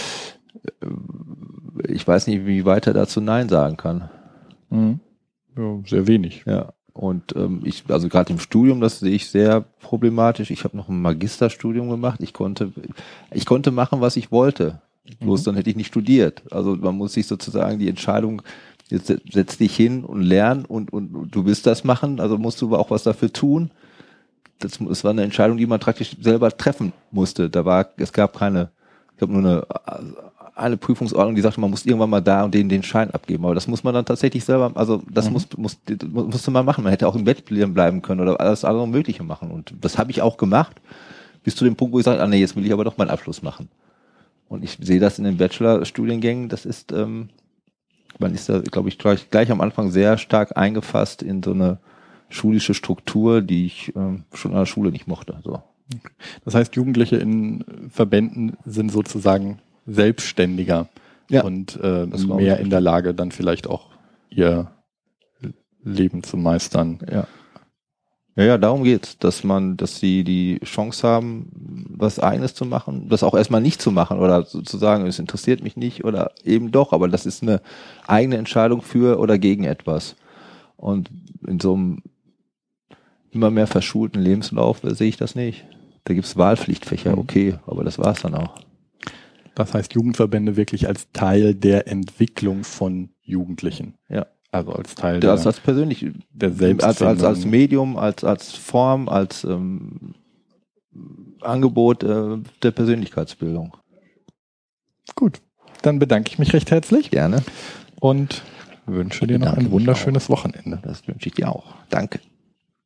ich weiß nicht, wie weit er dazu Nein sagen kann. Mhm. Ja, sehr wenig. Ja. Und ähm, ich, also gerade im Studium, das sehe ich sehr problematisch. Ich habe noch ein Magisterstudium gemacht. Ich konnte, ich konnte machen, was ich wollte. Bloß mhm. dann hätte ich nicht studiert. Also man muss sich sozusagen die Entscheidung, jetzt setz dich hin und lern und, und, und du willst das machen, also musst du aber auch was dafür tun. Das, das war eine Entscheidung, die man praktisch selber treffen musste. Da war, es gab keine, ich glaube nur eine, eine Prüfungsordnung, die sagte, man muss irgendwann mal da und den, den Schein abgeben. Aber das muss man dann tatsächlich selber, also das mhm. muss, muss, musste man machen. Man hätte auch im Bett bleiben können oder alles andere Mögliche machen. Und das habe ich auch gemacht, bis zu dem Punkt, wo ich sage, ah nee, jetzt will ich aber doch meinen Abschluss machen. Und ich sehe das in den Bachelor-Studiengängen, das ist, ähm, man ist da, glaube ich, gleich, gleich am Anfang sehr stark eingefasst in so eine schulische Struktur, die ich ähm, schon an der Schule nicht mochte. So. Das heißt, Jugendliche in Verbänden sind sozusagen selbstständiger ja, und äh, mehr in der Lage, dann vielleicht auch ihr Leben zu meistern. Ja. Ja, ja, darum geht's, dass man, dass sie die Chance haben, was Eigenes zu machen, das auch erstmal nicht zu machen oder sozusagen, es interessiert mich nicht oder eben doch, aber das ist eine eigene Entscheidung für oder gegen etwas. Und in so einem immer mehr verschulten Lebenslauf sehe ich das nicht. Da gibt's Wahlpflichtfächer, okay, aber das war's dann auch. Das heißt, Jugendverbände wirklich als Teil der Entwicklung von Jugendlichen. Ja. Also als Teil der, der, als persönlich, der Selbstfindung. Als, als, als Medium, als, als Form, als ähm, Angebot äh, der Persönlichkeitsbildung. Gut, dann bedanke ich mich recht herzlich. Gerne. Und wünsche dir noch ein wunderschönes Wochenende. Das wünsche ich dir auch. Danke.